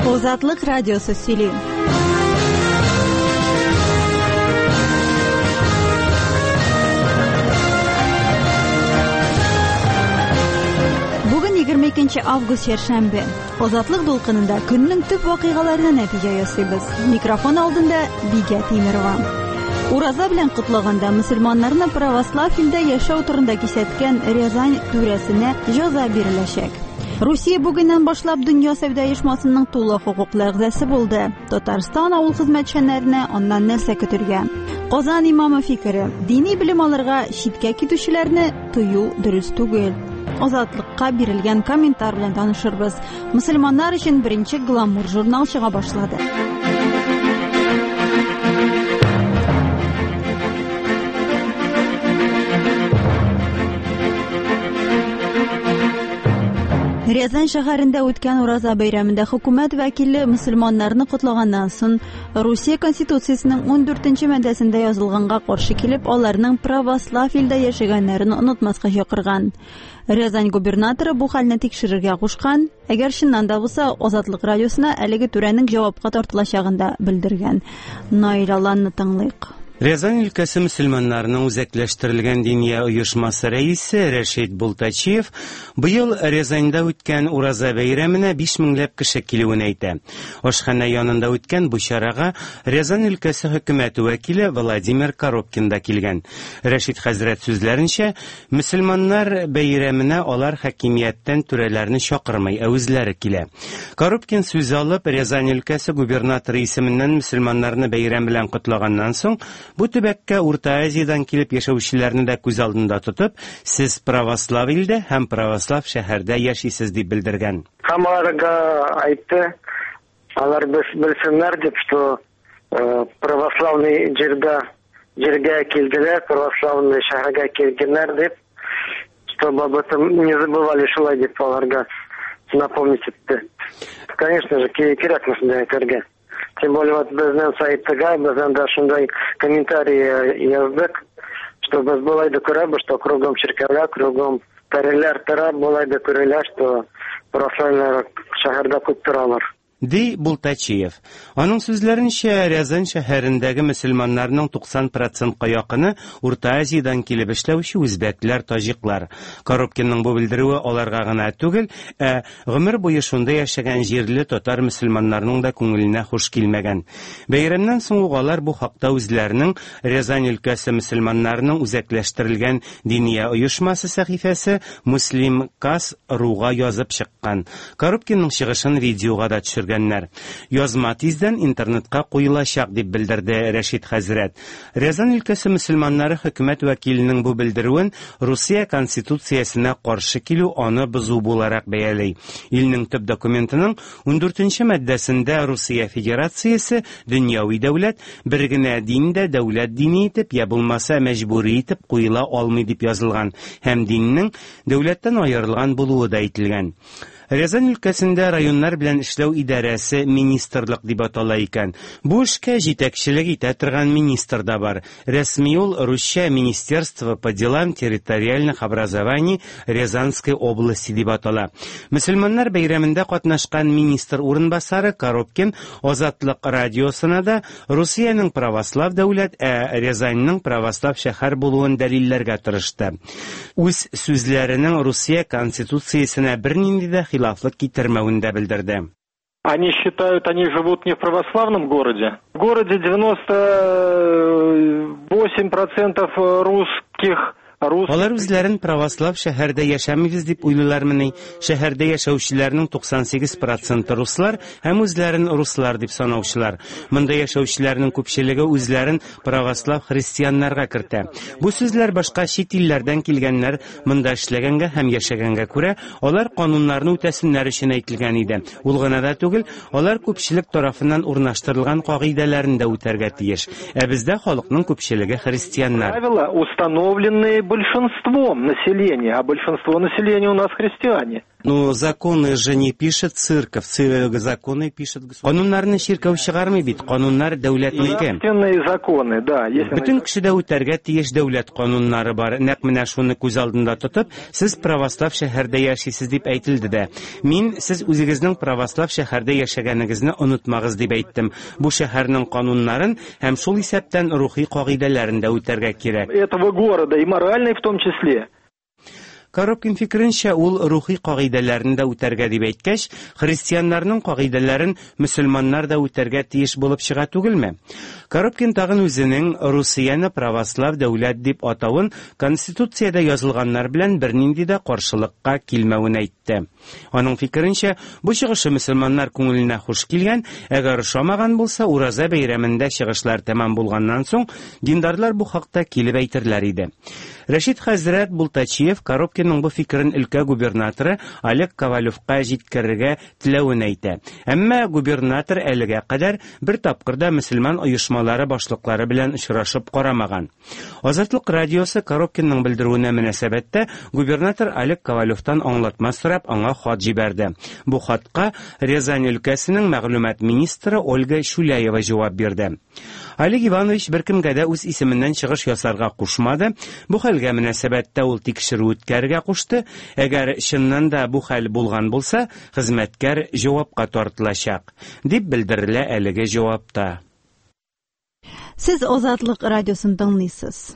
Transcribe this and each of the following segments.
Ozodlik radiosi Silin. Bugün 22 avgust Şerşembe. Ozodlik to'lqinida kunning tub voqealarini natija yasaymiz. Mikrofon oldinda Biga Temirova. Uraza bilan qutlaganda musulmonlarni pravoslav tilda yashov turida kesatgan Ryazan turasini jazo berilashak. Rossiya bugundan boshlab Dunyo savdo uyushmasining to'liq huquqli a'zosi bo'ldi. Tatariston avul xizmatchilarini ondan narsa kutilgan. Qozon imomi fikri: diniy bilim olarga shitga ketuvchilarni to'yu durust tugul. Ozodlikqa berilgan kommentar bilan tanishirmiz. Musulmonlar uchun birinchi glamur jurnal chiqa boshladi. Ryazan shaharida o'tgan Uraza bayramida hukumat vakili musulmonlarni qutlagandan so'ng Rossiya konstitutsiyasining 14-moddasida yozilganga qarshi kelib, ularning pravoslav tilda yashaganlarini unutmasga chaqirgan. Ryazan gubernatori bu holni tekshirishga qo'shgan. Agar shundan da bo'lsa, Ozodlik radiosina haligi turaning javobga tortilashag'ini bildirgan. Noilalarni tinglaylik. Ryazan ülkesi Müslümanlarının uzaklaştırılgan diniya uyushmasi raisi Rashid Bultachiyev bu yıl Ryazanda o'tgan Uraza bayramına 5 minglab kishi keluvini aytdi. Oshxona yonida o'tgan bu sharaga Ryazan ülkesi hukumati vakili Vladimir Korobkin da kelgan. Rashid Hazrat so'zlarincha, Müslümanlar bayramına ular hakimiyatdan turalarini chaqirmay o'zlari kela. Korobkin so'z olib, Ryazan ülkesi gubernatori ismidan Müslümanlarni bayram bilan qutlagandan so'ng bu tubakka O'rta Aziyadan kelib yashovchilarni da ko'z oldida tutib, siz pravoslav ilda ham pravoslav shaharda yashaysiz deb bildirgan. Hammalarga aytdi, ular bilsinlar deb, что православный жерге keldilar, православный shaharga kelganlar deb, чтобы об этом не забывали, шулай deb ularga напомнить etdi. Конечно же, kerak shunday aytarga. Тем более вот bizden saytga bizden de shunday комментарий yazdık, что biz bo'laydi ko'ramiz, что кругом cherkovlar, кругом tarilar taraf bo'laydi ko'raylar, что православный shaharda ko'p turalar. Di Bultachiyev. Onun sözlerince Ryazan şəhərindəki Müslümanlarının 90% yaqını Orta Aziyadan kelib işləvçi Özbəklər, Tajiklar. Korobkinning bu bildiruvi ularga g'ana tugul, g'umr bo'yi shunda yashagan yerli Tatar Müslümanlarının da ko'ngilina xush kelmagan. Bayramdan so'ng ular bu haqda o'zlarining Ryazan ülkesi Müslümanlarının uzaklaştırılgan diniya uyushmasi sahifasi Muslimkas.ru'ga yozib chiqqan. Korobkinning chiqishini videoga da tushirgan. Yozma tezdan internetga qo'yilashaq deb bildirdi Rashid Hazrat. Ryazan ülkesi musulmonlari hukumat vakilining bu bildiruvin Rossiya konstitutsiyasına qarshi keluv onu buzuv bo'larak bayalay. Ilning tub dokumentining 14-moddasida Rossiya Federatsiyasi dunyoviy davlat birgina dinda davlat dini etib ya bo'lmasa majburiy etib qo'yila olmaydi deb yozilgan. Ham dinning davlatdan ayrilgan bo'luvi da aytilgan. Ryazan ülkesinde rayonlar bilan ishlav idarasi ministerlik deb atalay ekan. Bu ishga yetakchilik eta turgan ministr da bor. Rasmiy yo'l Ruscha Ministerstvo по делам территориальных образований Ryazanской области deb atala. Musulmonlar bayramida qatnashgan ministr o'rinbosari Korobkin Ozodlik radiosida da Rossiyaning pravoslav davlat, Ryazanning pravoslav shahar bo'luvini dalillarga tirishdi. O'z so'zlarining Rossiya konstitutsiyasina bir nindida xiloflik ketirmavini bildirdi. Они считают, они живут не в православном городе. В городе 98% русских. Ular o'zlarini pravoslav shaharda yashamaymiz deb o'ylaylarmini? Shaharda yashovchilarning 98% ruslar, ham o'zlarini ruslar deb sanovchilar. Bunda yashovchilarning ko'pchiligi o'zlarini pravoslav xristianlarga kirdi. Bu so'zlar boshqa chet ellardan kelganlar bunda ishlaganga ham yashaganga ko'ra, ular qonunlarni o'tasinlar uchun aytilgan edi. Ulg'anada tugul, ular ko'pchilik tomonidan o'rnashtirilgan qoidalarni o'targa tegish. Bizda xalqning ko'pchiligi xristianlar. Установленные большинством населения, а большинство населения у нас христиане. Ну, законы же не пишет церковь, законы пишет государство. Кануннарны чиркәү чыгармый бит, кануннар дәүләтнеке. Нравственные законы, да. Бөтен кешедә үтәргә тиеш дәүләт кануннары бар. Нәкъ менә шуны күз алдында тотып, сез православ шәһәрдә яшисез дип әйтелде дә. Мин сез үзегезнең православ шәһәрдә яшәгәнегезне онытмагыз дип әйттем. Бу шәһәрнең кануннарын һәм шул исәптән рухи кагыйдәләрен дә үтәргә кирәк. Этого города и моральной в том числе. Коробкин фикеренчә, ул рухи кагыйдәләрне дә үтәргә дип әйткәч, христианнарның кагыйдәләрен мөселманнар да үтәргә тиеш булып чыга түгелме? Коробкин тагын үзенең Русияны православ дәүләт дип атавын Конституциядә язылганнар белән бернинди дә каршылыкка килмәвен әйтте. Аның фикеренчә, бу чыгышы мөселманнар күңеленә хуш килгән, әгәр ошамаган булса, Ураза бәйрәмендә чыгышлар тәмам булганнан соң, диндарлар бу хакта килеп әйтерләр иде. Рәшит хәзрәт Бултачиев Коробкинның бу фикерен өлкә губернаторы Олег Ковалевка җиткерергә теләвен әйтә. Әмма губернатор әлегә кадәр бер тапкыр да мөселман оешмалары башлыклары белән очрашып карамаган. Азатлык радиосы Коробкинның белдерүенә мөнәсәбәттә губернатор Олег Ковалевтан аңлатма сорап аңа хат җибәрде. Бу хатка Рязань өлкәсенең мәгълүмат министры Ольга Шуляева җавап бирде. Олег Иванович беркемгә дә үз исеменнән чыгыш ясарга кушмады. Бу хәлгә мөнәсәбәттә ул тикшерү үткәрергә кушты. Әгәр чыннан да бу хәл булган булса, хезмәткәр җавапка тартылачак, дип белдерелә әлеге җавапта. Сез Азатлык радиосын тыңлыйсыз.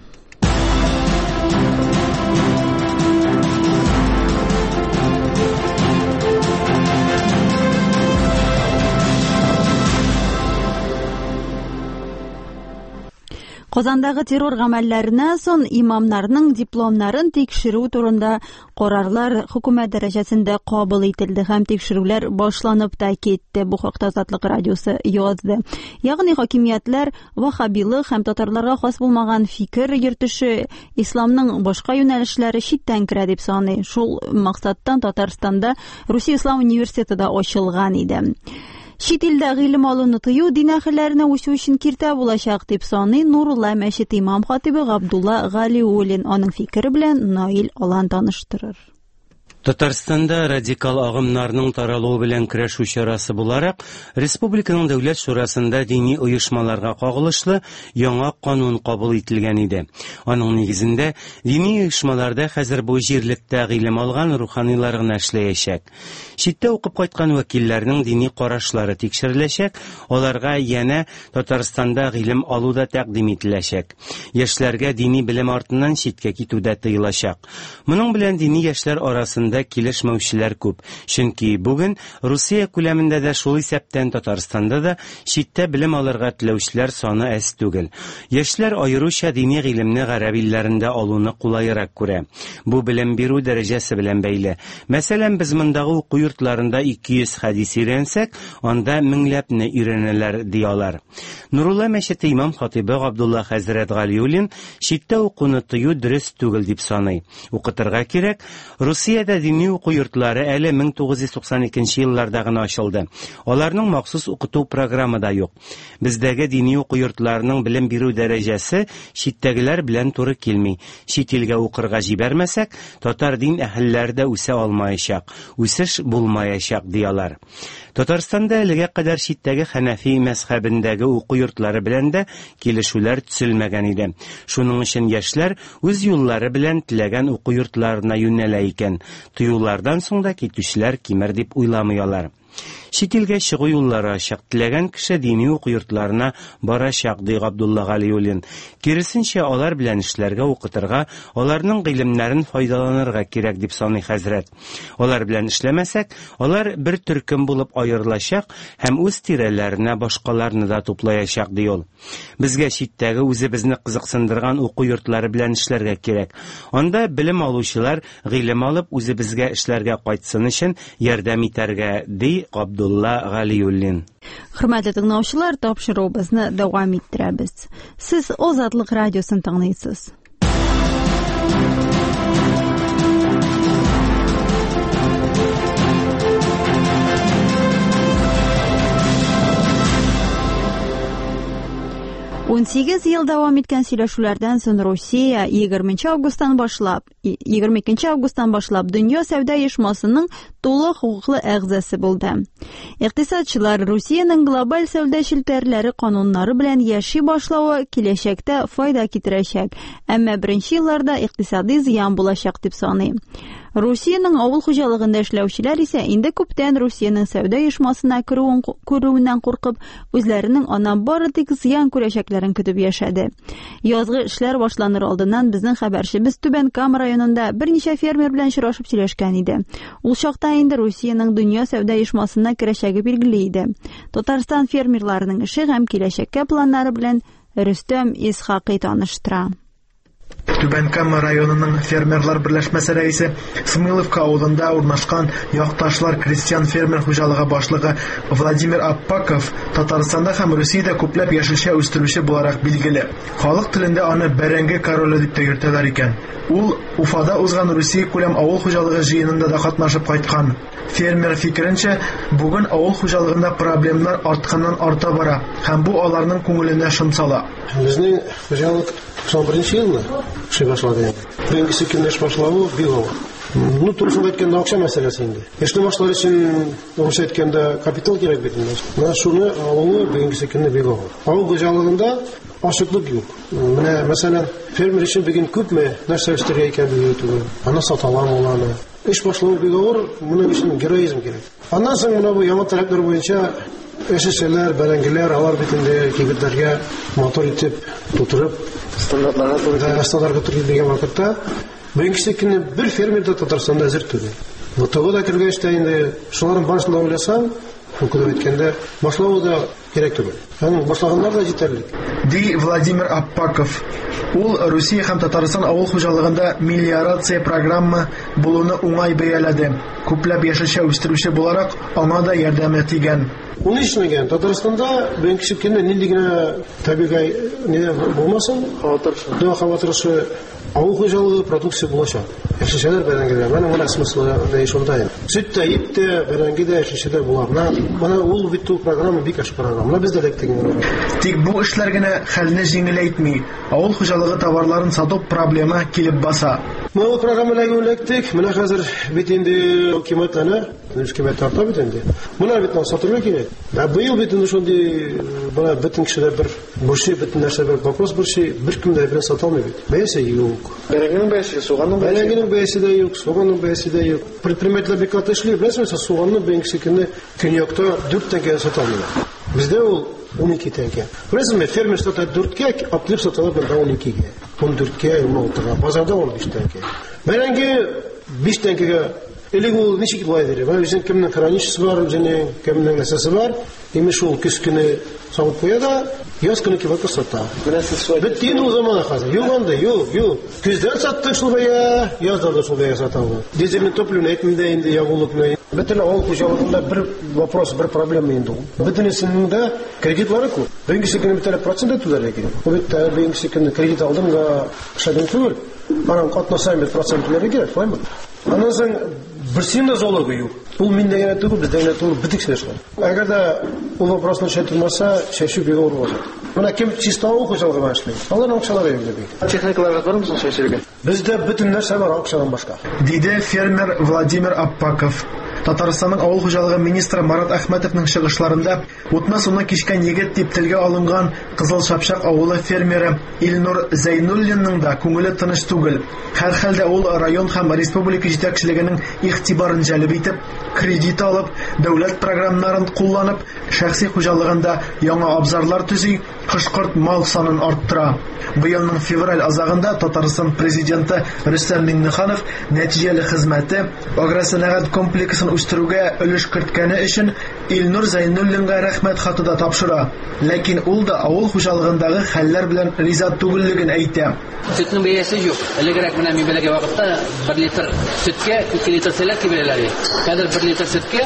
Казандагы террор гамәлләренә сон имамнарның дипломнарын тикшерү турында карарлар хөкүмәт дәрәҗәсендә кабул ителде һәм тикшерүләр башланып та китте. Бу хакта Азатлык радиосы язды. Ягъни хакимиятләр вахабилык һәм татарларга хас булмаган фикер йөртүше, исламның башка юнәлешләре читтән керә дип саный. Шул максаттан Татарстанда Русия Ислам университеты да ачылган иде. Чит илдә гыйлем алуны тыю дин әһелләренә үсү өчен киртә булачак дип саный Нурулла мәчете имам хатибы Габдулла Галиуллин. Аның фикере белән Наил Алан таныштырыр. Татарстанда радикал агымнарның таралуы белән көрәшү чарасы буларак, республиканың дәүләт шурасында дини оешмаларга кагылышлы яңа канун кабул ителгән иде. Аның нигезендә дини оешмаларда хәзер бу җирлектә гыйлем алган руханилар гына эшләячәк. Читтә укып кайткан вәкилләрнең дини карашлары тикшереләчәк, аларга янә Татарстанда гыйлем алуда тәкъдим ителәчәк. Яшьләргә дини белем артыннан читкә китүдә тыелачак. Моның белән дини яшьләр арасында килешмәүчеләр күп. Чөнки бүген Русия күләмендә дә шул исәптән Татарстанда да читтә белем алырга теләүчеләр саны әз түгел. Яшьләр аеруча дини гыйлемне гарәп илләрендә алуны кулайрак күрә. Бу белем бирү дәрәҗәсе белән бәйле. Мәсәлән, без мондагы уку йортларында 200 хадис өйрәнсәк, анда меңләпне өйрәнәләр диялар. Нурулла мәчете имам хатибы Габдулла хәзрәт Галиуллин читтә укуны тыю дөрес түгел дип саный. Укытырга кирәк. Русиядә дини уку йортлары әле 1992 елларда гына ачылды. Аларның махсус укыту программы да юк. Бездәге дини уку йортларының белем бирү дәрәҗәсе читтәгеләр белән туры килми. Чит илгә укырга җибәрмәсәк, татар дин әһелләре дә үсә алмаячак, үсеш булмаячак диялар. Татарстанда әлегә кадәр читтәге Хәнәфи мәзһәбендәге уку йортлары белән дә килешүләр төзелмәгән иде. Шуның өчен яшьләр үз юллары белән теләгән уку йортларына юнәлә икән. Тыюлардан соң да китүчеләр кимер дип уйламыйлар. Чит илгә чыгу юллары ачык. Теләгән кеше дини уку йортларына барачак, ди Габдулла Галиуллин. Киресенчә, алар белән эшләргә, укытырга, аларның гыйлемнәрен файдаланырга кирәк дип саный хәзрәт. Алар белән эшләмәсәк, алар бер төркем булып аерылачак һәм үз тирәләренә башкаларны да туплаячак, ди ул. Безгә читтәге үзебезне кызыксындырган уку йортлары белән эшләргә кирәк. Анда белем алучылар гыйлем алып үзебезгә эшләргә кайтсын өчен ярдәм итәргә, ди Габдулла Галиуллин. Хөрмәтле тыңлаучылар, тапшыруыбызны дәвам иттерәбез. Сез Азатлык радиосын тыңлыйсыз. Он 8 ел дәвам иткән сөйләшүләрдән соң Русия 22 августтан башлап дөнья сәүдә оешмасының тулы хукуклы әгъзасы булды. Икътисадчылар Русиянең глобаль сәүдә челтәрләре кануннары белән яши башлавы киләчәктә файда китерәчәк, әмма беренче елларда икътисади зыян булачак дип саный. Русиянең авыл хуҗалыгында эшләүчеләр исә инде күптән Русиянең сәүдә оешмасына керүеннән куркып, үзләренең аннан бары тик зыян күрәчәкләрен көтеп яшәде. Язгы эшләр башланыр алдыннан безнең хәбәрчебез Түбән Кама районында берничә фермер белән очрашып сөйләшкән иде. Ул чакта инде Русиянең дөнья сәүдә оешмасына керәчәге билгеле иде. Татарстан фермерларының эше һәм киләчәккә планнары белән Рөстәм Исхакый таныштыра. Түбән Кама районының фермерлар берләшмәсе рәисе Смыловка авылында урнашкан Якташлар крестьян фермер хуҗалыгы башлыгы Владимир Аппаков Татарстанда һәм Русиядә күпләп яшелчә үстерүче буларак билгеле. Халык телендә аны бәрәңге короле дип тә йөртәләр икән. Ул Уфада узган Русия күләм авыл хуҗалыгы җыенында да катнашып кайткан. Фермер фикеренчә, бүген авыл хуҗалыгында проблемалар арта бара һәм бу аларның күңеленә шом сала. Безнең хуҗалык 91 елда эшли башлады. Беренче көннәш башлавы бик авыр. Турысын әйткәндә акча мәсьәләсе инде. Эшне башлар өчен русча әйткәндә капитал кирәк бит инде. Менә шуны алуы беренче көнне бик авыр. Авыл хуҗалыгында ашыклык юк. Менә мәсәлән, фермер өчен бүген күпме нәрсә өстәргә икән бу түгел. Аны саталар уланы. Эш башлау бик авыр, моның өчен героизм кирәк. Аннан соң менә бу яңа таләпләр буенча эшчеләр, бәрәңгеләр алар бит инде кибетләргә мотор итеп тутырып стандартларга туры дигән вакытта беренче көнне бер фермер дә Татарстанда әзер түгел. Бу тогда кергәч тә инде шуларның барышын да уйласам, күп әйткәндә башлавы да кирәк түгел. Һәм башлаганнар да җитәрлек. Ди Владимир Аппаков. Ул Русия һәм Татарстан авыл хуҗалыгында мелиорация программа булуны уңай бәяләде. Күпләп яшелчә үстерүче буларак аңа да ярдәме тигән. Ул ишмәгән. Татарстанда беренче көнне нинди генә табигый не булмасын, хаватырышы авыл хуҗалыгы продукция булачак. Яшелчәләр бәрәңгеләр. Менә смыслы да шунда. Сөт тә, ит тә, бәрәңге дә, яшелчә булар. Менә ул бит ул программа бик аш программа. Бездә дә тегенә. Тик бу эшләр генә хәлне җиңеләйтми. Авыл хуҗалыгы товарларын сату проблема килеп баса. Менә программаларга үлектик. Менә хәзер бит инде хөкүмәтләре, хөкүмәт тарта бит инде. Менә бит сатырга кирәк. Да быел бит инде шундый бана бөтен кешеләр бер бурчы бөтен нәрсә бер вопрос бурчы бер кемдә бер сата алмый бит. Бәясе юк. Бәрәңгенең бәясе, суганның бәясе дә юк, суганның бәясе дә юк. Предпринимательләр бик катышлы, беләсезме, суганны беренче көнне көньякта 4 тәңкәгә сата алмыйлар. Бездә ул 12 тәңкә. Беләсезме, фермер сата 4-кә, аптып саталар бында 12-гә. 14-кә, 16-га, базарда 15 тәңкә. Бәрәңге 5 тәңкәгә элек ул ничек булай дире. Менә үзен кемнең хранишасы бар, үзенең кемнең нәрсәсе бар. Имеш ул көз көне сабып куя да, яз көне кибет сата. Бит инде ул заманы хәзер. Юк анда, юк. Көздән саттык шул бая, язда да шул бая саталар. Дизельне топливо әйтмәдә инде ягулык белән. Бөтен авыл хуҗалыгында бер вопрос, бер проблема инде ул. Бөтенесендә кредитлары күп. Беренче көнне бит процент түләргә кирәк. Ул бит беренче көнне кредит алдымга эшләдем түгел. Анан катнашам бит процент түләргә кирәк, файма. Аннан соң берсендә залогы юк. Ул миндә генә түгел, бездә генә түгел, битексә эшләр. Әгәр дә ул вопросны чәтелмәсә, чәчү бик авыр булыр. Менә кем чисто авыл хуҗалыгы белән эшли. Алар акчалар йөргән бит. Техникаларга бармы соң чәчергә? Бездә бөтен нәрсә бар акчадан башка. Диде фермер Владимир Аппаков. Татарстанның авыл хуҗалыгы министры Марат Әхмәтовның чыгышларында утны суны кичкән егет дип телгә алынган Кызыл Шапшак авылы фермеры Илнур Зәйнуллинның да күңеле тыныч түгел. Һәр хәлдә ул район һәм республика җитәкчелегенең игътибарын җәлеп итеп, кредит алып, дәүләт программаларын кулланып, шәхси хуҗалыгында яңа абзарлар төзи, кышкырт мал санын арттыра. Быелның февраль азагында Татарстан президенты Рөстәм Миңнеханов нәтиҗәле хезмәте агросәнәгать комплексын үстерүгә өлеш керткәне өчен Илнур Зәйнуллинга рәхмәт хаты да тапшыра. Ләкин ул да авыл хуҗалыгындагы хәлләр белән риза түгеллеген әйтә. Сөтнең бәясе юк. Элегрәк менә мин беләгә вакытта 1 литр сөткә 2 литр сәләк бирәләр. Хәзер 1 литр сөткә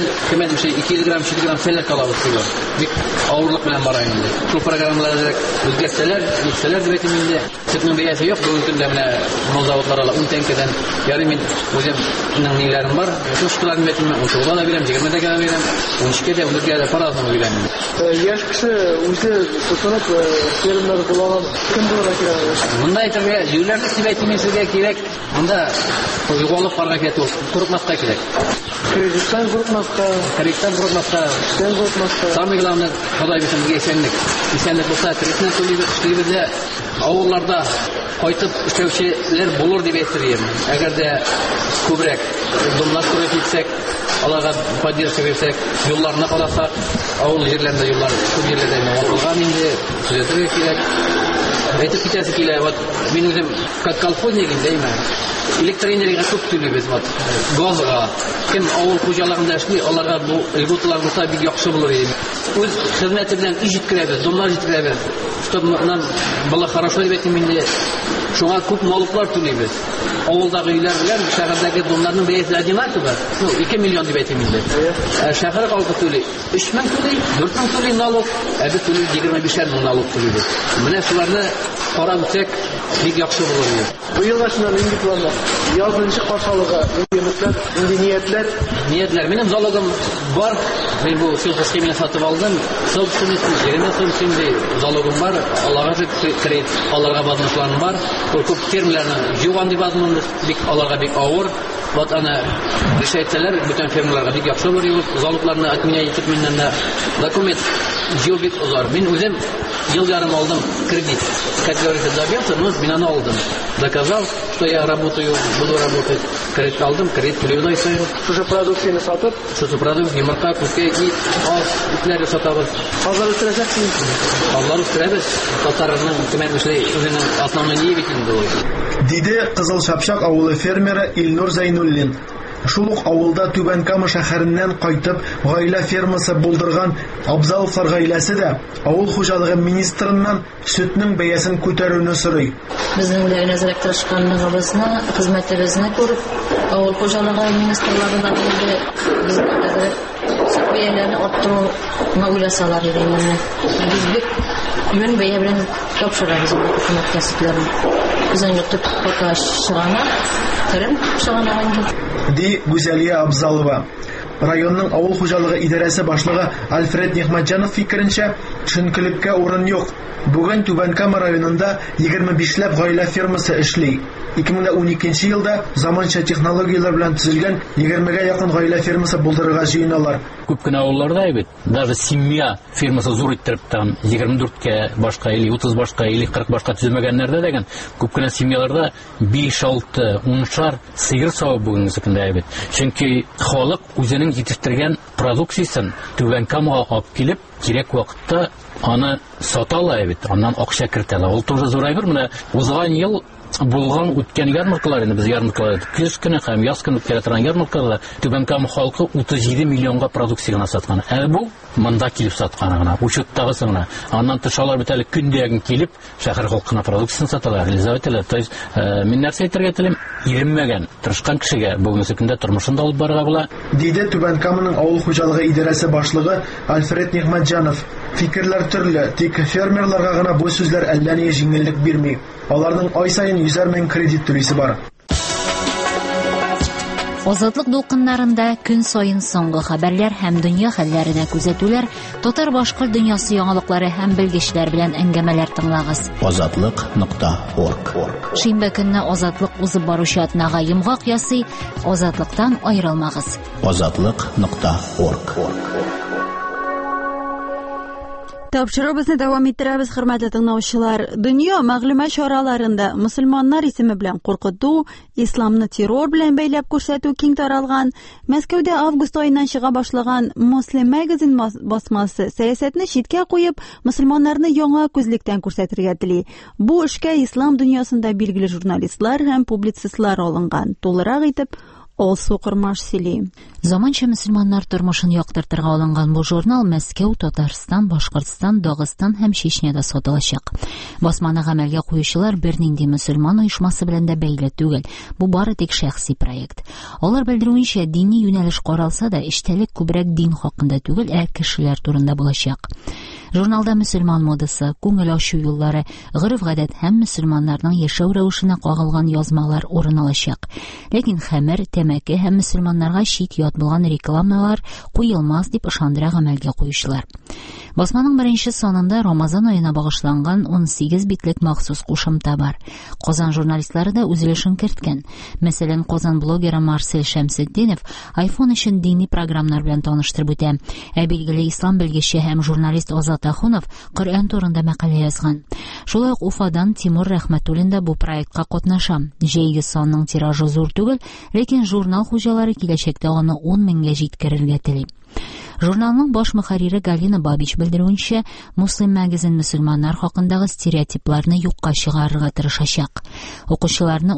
200 грамм 300 грамм сәләк алабыз диyor. Бик авырлык белән бара инде. Шул программаларда үзгәрсәләр, дип әйтәм инде. Сөтнең бәясе юк. Бүген көндә менә мал 10 тәңкәдән ярый мин үзем ниләрем бар. Шушкаларны әйтәм, 30 да бирәм, 20 да бирәм. 12'de de үлергә дә по-разному өйләнде. Яшь кеше үзе тотынып фермер була кем булырга кирәк? Монда әйтергә, юләрне сөйләтмәсергә кирәк. Монда югалып барырга кирәк, курыкмаска кирәк. Кредиттан курыкмаска, сен курыкмаска. Самый главный, Ходай бишен бізге исәнлек. Исәнлек булса, кредитны түләйбез, авылларда кайтып эшләүчеләр булыр дип әйтәм. Әгәр дә күбрәк домлар күреп итсәк, аларга поддержка бирсәк, юлларны каласак, авыл җирләрендә юллар күп җирләрдә ватылган инде, төзәтергә кирәк. Әйтеп китәсе килә, вот мин үзем как колхозник дәйме. Электроэнергия күп түлибез, вот газга. Кем авыл хуҗалыгында эшли, аларга бу льготалар булса бик яхшы булыр иде. Үз хезмәте белән иш җиткерәбез, домлар җиткерәбез. Чтобы нам было хорошо дип әйтим инде. Шуңа күп налоглар түлибез. Авылдагы өйләр белән шәһәрдәге домнарның бәясе одинаково. 2 миллион дип әйтим инде. Шәһәр халкы түли 3 мең түли, 4 мең түли налог, без түли 25 мең налог түлибез. Менә шуларны карап үтсәк, бик яхшы булыр иде. Быел башында нинди планнар? Язынчы каршылыгы, Ниятler. Benim залогым бар. Мен бу сельхозхимия сатып алдым. Собственность, 20 сум şimdi залогым бар. Аларга кредит, аларга базмашларым бар. Күп фермаларны жуган дип азмын, бик аларга бик авыр. Вот ана решәйтсәләр, бүтән фермаларга бик яхшы булыр. Залогларны от меня итеп миннән документ җыю бик узар. Мин үзем ел ярым алдым кредит. Как говорится, добился, но мин аны алдым. Доказал, что я работаю, буду работать. Кредит алдым, кредит төлеуне исән. Шушы продукцияны сатып, Шушы продукт, йомырка, күпкә ит, ас, итләр сатабыз. базар үстерәсәксез. Алар үстерәбез. Татарның төмәнмешли үзенең основной нибитен булыр. Диде Кызыл Шапшак авылы фермеры Илнур Зайнуллин. Шул ук авылда Түбән Кама шәһәреннән кайтып гаилә фермасы булдырган Абзаловлар гаиләсе дә авыл хуҗалыгы министрыннан сөтнең бәясен күтәрүне сорый. Безнең дә нәзәрәт тырышканлыгыбызны, хезмәтебезне күреп, авыл хуҗалыгы министрлыгына без сөт бәяләрен арттыруга уйласалар иде инде. Без бик юан бәя белән тапшырабыз хөкүмәткә сөтләрне. Безнең йортып пока чыгана, кырым чыгана инде. Ди Гүзәлия Абзалова. Районның авыл хуҗалыгы идарәсе башлыгы Альфред Нихматҗанов фикеренчә, төшенкелеккә урын юк. Бүген Түбән Кама районында 25ләп гаилә фермасы эшли. 2012 елда заманча технологиялар белән төзелгән 20гә якын гаилә фермасы булдырырга җыеналар. Күп кенә авылларда бит, даже семья фермасы зур иттереп тагын 24кә башка или 30 башка или 40 башка төзелмәгәннәрдә дигән күп кенә семьяларда 5-6 10шар сыер савып бүгенге көндә бит. Чөнки халык үзенең җитештергән продукциясын Түбән Камага алып килеп, кирәк вакытта аны саталар бит, аннан акча кертәләр. Ул тоже зур әйбер. Менә узган ел булган үткән ярмаркалар, инде без ярмаркалар көз көне һәм яз көне үткәрә торган ярмаркаларда Түбән Кама халкы 37 миллионга продукция гына саткан. Бу монда килеп саткан гына, учеттагысы гына. Аннан тышалар бит әле көндәген килеп шәһәр халкына продукцияны саталар, реализовать итәләр. То есть мин нәрсә әйтергә телим, иренмәгән, тырышкан кешегә бүгенге көндә тормышында алып барырга була. Диде Түбән Каманың авыл хуҗалыгы идарәсе башлыгы Альфред Нихматҗанов. Фикерләр төрле, тик фермерларга гына бу сүзләр әллә ни җиңеллек бирми. Аларның ай сайын 100 мең кредит түлисе бар. Азатлык дулкыннарында көн сайын соңгы хәбәрләр һәм дөнья хәлләренә күзәтүләр, татар-башкорт дөньясы яңалыклары һәм белгечләр белән әңгәмәләр тыңлагыз. Азатлык.орг. Шимбә көнне Азатлык узып баручы атнага йомгак ясый, Азатлыктан аерылмагыз. Азатлык.орг. Тапшырыбызны дәвам иттерәбез, хөрмәтле тыңлаучылар. Дөнья мәгълүмат чараларында мусульманнар исеме белән куркыту, исламны террор белән бәйләп күрсәтү киң таралган. Мәскәүдә август аеннан чыга башлаган Muslim Magazine басмасы сәясәтне читкә куеп, мусульманнарны яңа күзлектән күрсәтергә тели. Бу эшкә ислам дөньясында билгеле журналистлар һәм публицистлар алынган. Тулырак итеп Алсу Кырмаш сөйли. Заманча мөселманнар тормышын яктыртырга алынган бу журнал Мәскәү, Татарстан, Башкортстан, Дагыстан һәм Чечняда сатылачак. Басманы гамәлгә куючылар бернинди мөселман оешмасы белән дә бәйле түгел. Бу бары тик шәхси проект. Алар белдерүенчә, дини юнәлеш каралса да, эчтәлек күбрәк дин хакында түгел, кешеләр турында булачак. Журналда мөселман модасы, күңел ачу юллары, гырыф-гадәт һәм мөселманнарның яшәү рәвешенә кагылган язмалар урын алачак. Ләкин хәмер, тәмәке һәм мөселманнарга чит ят булган рекламалар куелмас дип ышандыра гамәлгә куючылар. Басманың беренче санында Рамазан аена багышланган 18 битлек махсус кушымта бар. Казан журналистлары да үзелешен керткән. Мәсәлән, Казан блогеры Марсель Шәмсетдинов iPhone өчен дини программалар белән таныштырып үтә. Билгеле ислам белгече һәм журналист Азат Ахунов Коръән турында мәкалә язган. Шулай ук Уфадан Тимур Рәхмәтуллин да бу проектка катнаша. Җәйге санның тиражы зур түгел, ләкин журнал хуҗалары киләчәктә аны 10 меңгә җиткерергә тели. Журналның баш мөхәррире Галина Бабич белдерүенчә, Муслим мәгазин мөселманнар хакындагы стереотипларны юкка чыгарырга тырышачак. Укучыларны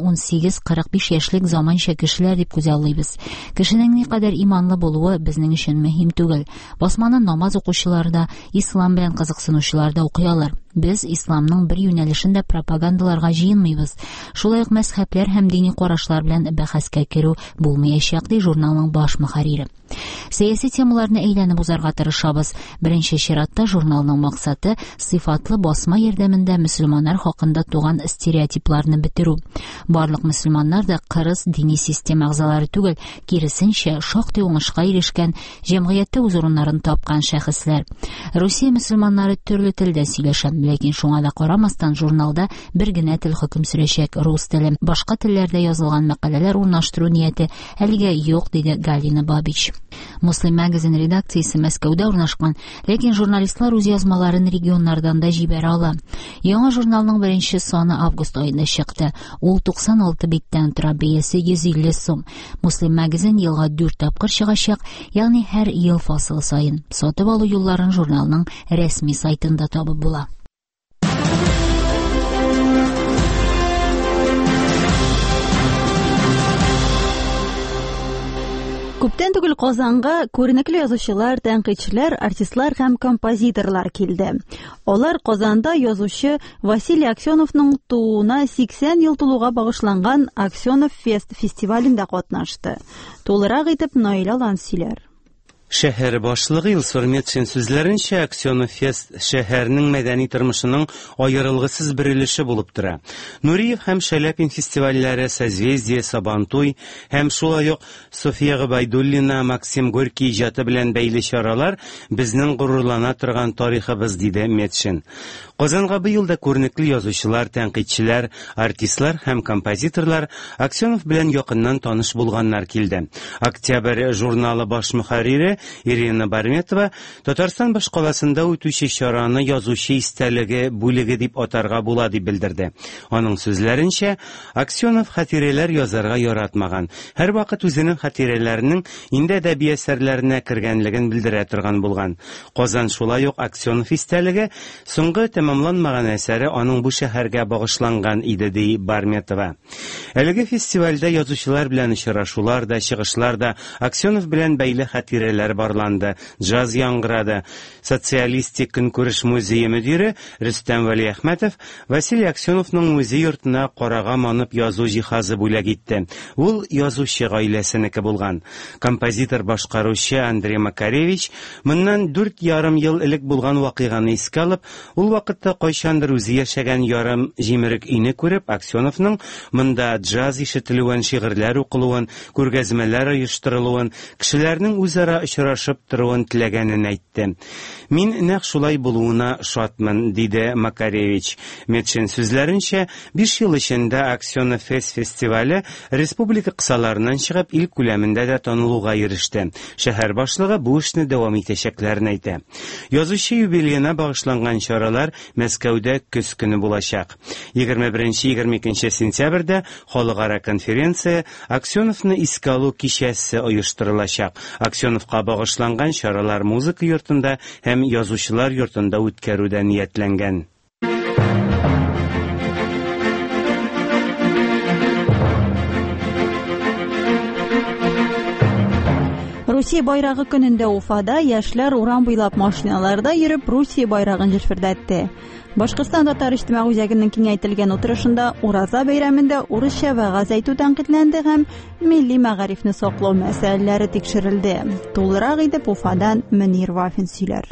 18-45 яшьлек заманча кешеләр дип күзаллыйбыз. Кешенең никадәр иманлы булуы безнең өчен мөһим түгел. Басманы намаз укучылары да, ислам белән кызыксынучылар да укыялар. Без исламның бер юнәлешендә пропагандаларга җыенмыйбыз. Шулай ук мәзһәбләр һәм дини карашлар белән бәхәскә керү булмаячак, ди журналның баш мөхәррире. Сәяси темаларны әйләнеп узарга тырышабыз. Беренче чиратта журналның максаты сыйфатлы басма ярдәмендә мөселманнар хакында туган стереотипларны бетерү. Барлык мөселманнар да кырыс дини система әгъзалары түгел, киресенчә шактый уңышка ирешкән, җәмгыятьтә үз урыннарын тапкан шәхесләр. Русия мөселманнары төрле телдә сөйләшә, ләкин шуңа да карамастан журналда бер генә тел хөкем сөрәчәк, рус теле. Башка телләрдә язылган мәкаләләр урнаштыру нияте әлегә юк, диде Галина Бабич. Муслим мәгазин редакциясе Мәскәүдә урнашкан, ләкин журналистлар үз язмаларын регионнардан да җибәрә ала. Яңа журналның беренче саны август аенда чыкты. Ул 96 биттән тора, бәясе 150 сум. Муслим мәгазин елга 4 тапкыр чыгачак, ягъни һәр ел фасылы саен. Сатып алу юлларын журналның рәсми сайтында табып була. Күптән түгел Казанга күренекле язучылар, тәнкыйтьчеләр, артистлар һәм композиторлар килде. Алар Казанда язучы Василий Аксеновның тууына 80 ел тулуга багышланган Аксенов Фест фестивалендә катнашты. Тулырак итеп Наил Алан сөйләр. Шәһәр башлыгы Илсур Метшин сүзләренчә, Аксенов Фест шәһәрнең мәдәни тормышының аерылгысыз бер өлеше булып тора. Нуриев һәм Шаляпин фестивальләре, Созвездие, Сабантуй һәм шулай ук София Габайдуллина, Максим Горький иҗаты белән бәйле чаралар безнең горурлана торган тарихыбыз, диде Метшин. Казанга быел да күренекле язучылар, тәнкыйтьчеләр, артистлар һәм композиторлар Аксенов белән якыннан таныш булганнар килде. Октябрь журналы баш мөхәррире Ирина Барметова Татарстан башкаласында үтүче чараны язучы истәлеге бүлеге дип атарга була дип белдерде. Аның сүзләренчә, Аксенов хатирәләр язарга яратмаган. Һәр вакыт үзенең хатирәләренең инде әдәби әсәрләренә кергәнлеген белдерә торган булган. Казан шулай ук Аксенов истәлеге соңгы тамамланмаган әсәре аның бу шәһәргә багышланган иде, ди Барметова. Әлеге фестивальдә язучылар белән очрашулар да, чыгышлар да, Аксенов белән бәйле хатирәләр барланды, джаз яңгырады. Социалистик көнкүреш музее мөдире Рөстәм Вәлиәхмәтов Василий Аксеновның музей йортына карага манып язу җиһазы бүләк итте. Ул язучы гаиләсенеке булган. Композитор башкаручы Андрей Макаревич моннан 4,5 ел элек булган вакыйганы искә алып, ул вакытта кайчандыр үзе яшәгән ярым җимерек өйне күреп, Аксеновның монда джаз ишетелүен, шигырьләр укылуын, күргәзмәләр оештырылуын, кешеләрнең үзара очрашып торуын теләгәнен әйтте. Мин нәкъ шулай булуына шатмын, диде Макаревич. Метшин сүзләренчә, 5 ел эчендә Аксенов Фест фестивале республика кысаларынан чыгып, ил күләмендә дә танылуга иреште. Шәһәр башлыгы бу эшне дәвам итәчәкләрен әйтә. Язучы юбилеена багышланган чаралар Мәскәүдә көз көне булачак. 21-22 сентябрьдә халыкара конференция Аксеновны искә алу кичәсе оештырылачак. Аксеновка багышланган чаралар музыка йортында һәм язучылар йортында үткәрүдә ниятләнгән. Русия байрагы көнендә Уфада яшьләр урам буйлап машиналарда йөреп Русия байрагын җилфердәтте. Башкортстан татар иҗтимагый үзәгенең киңәйтелгән утырышында Ураза бәйрәмендә урысча вәгазь әйтү тәнкыйтьләнде һәм милли мәгарифне саклау мәсьәләләре тикшерелде. Тулырак итеп Уфадан Мөнир Вафин сөйләр.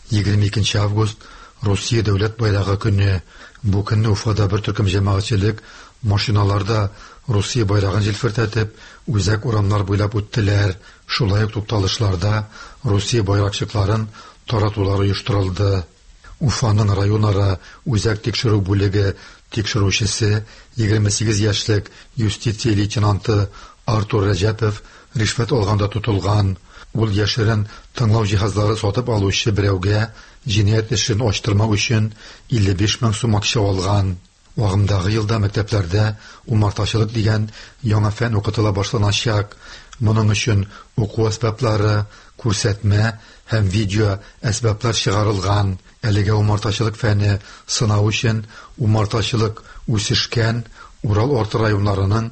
22 август Русия дәүләт байрагы көне. Бу көнне Уфада бер төркем җәмәгатьчелек машиналарда Русия байрагын җилфертәтеп, үзәк урамнар буйлап үттеләр. Шулай ук тукталышларда Русия байракчыкларын таратулар оештырылды. Уфаның районара үзәк тикшерү бүлеге тикшерүчесе 28 яшьлек юстиция лейтенанты Артур Рәҗәпов ришвәт алганда тотылган. Ул яшерен тыңлау җиһазлары сатып алучы берәүгә җинаять эшен ачтырмау өчен 55 мең сум акча алган. Агымдагы елда мәктәпләрдә умартачылык дигән яңа фән укытыла башланачак. Моның өчен уку әсбаплары, күрсәтмә һәм видео әсбаплар чыгарылган. Әлегә умартачылык фәне сынау өчен умартачылык үсешкән Урал арты районнарының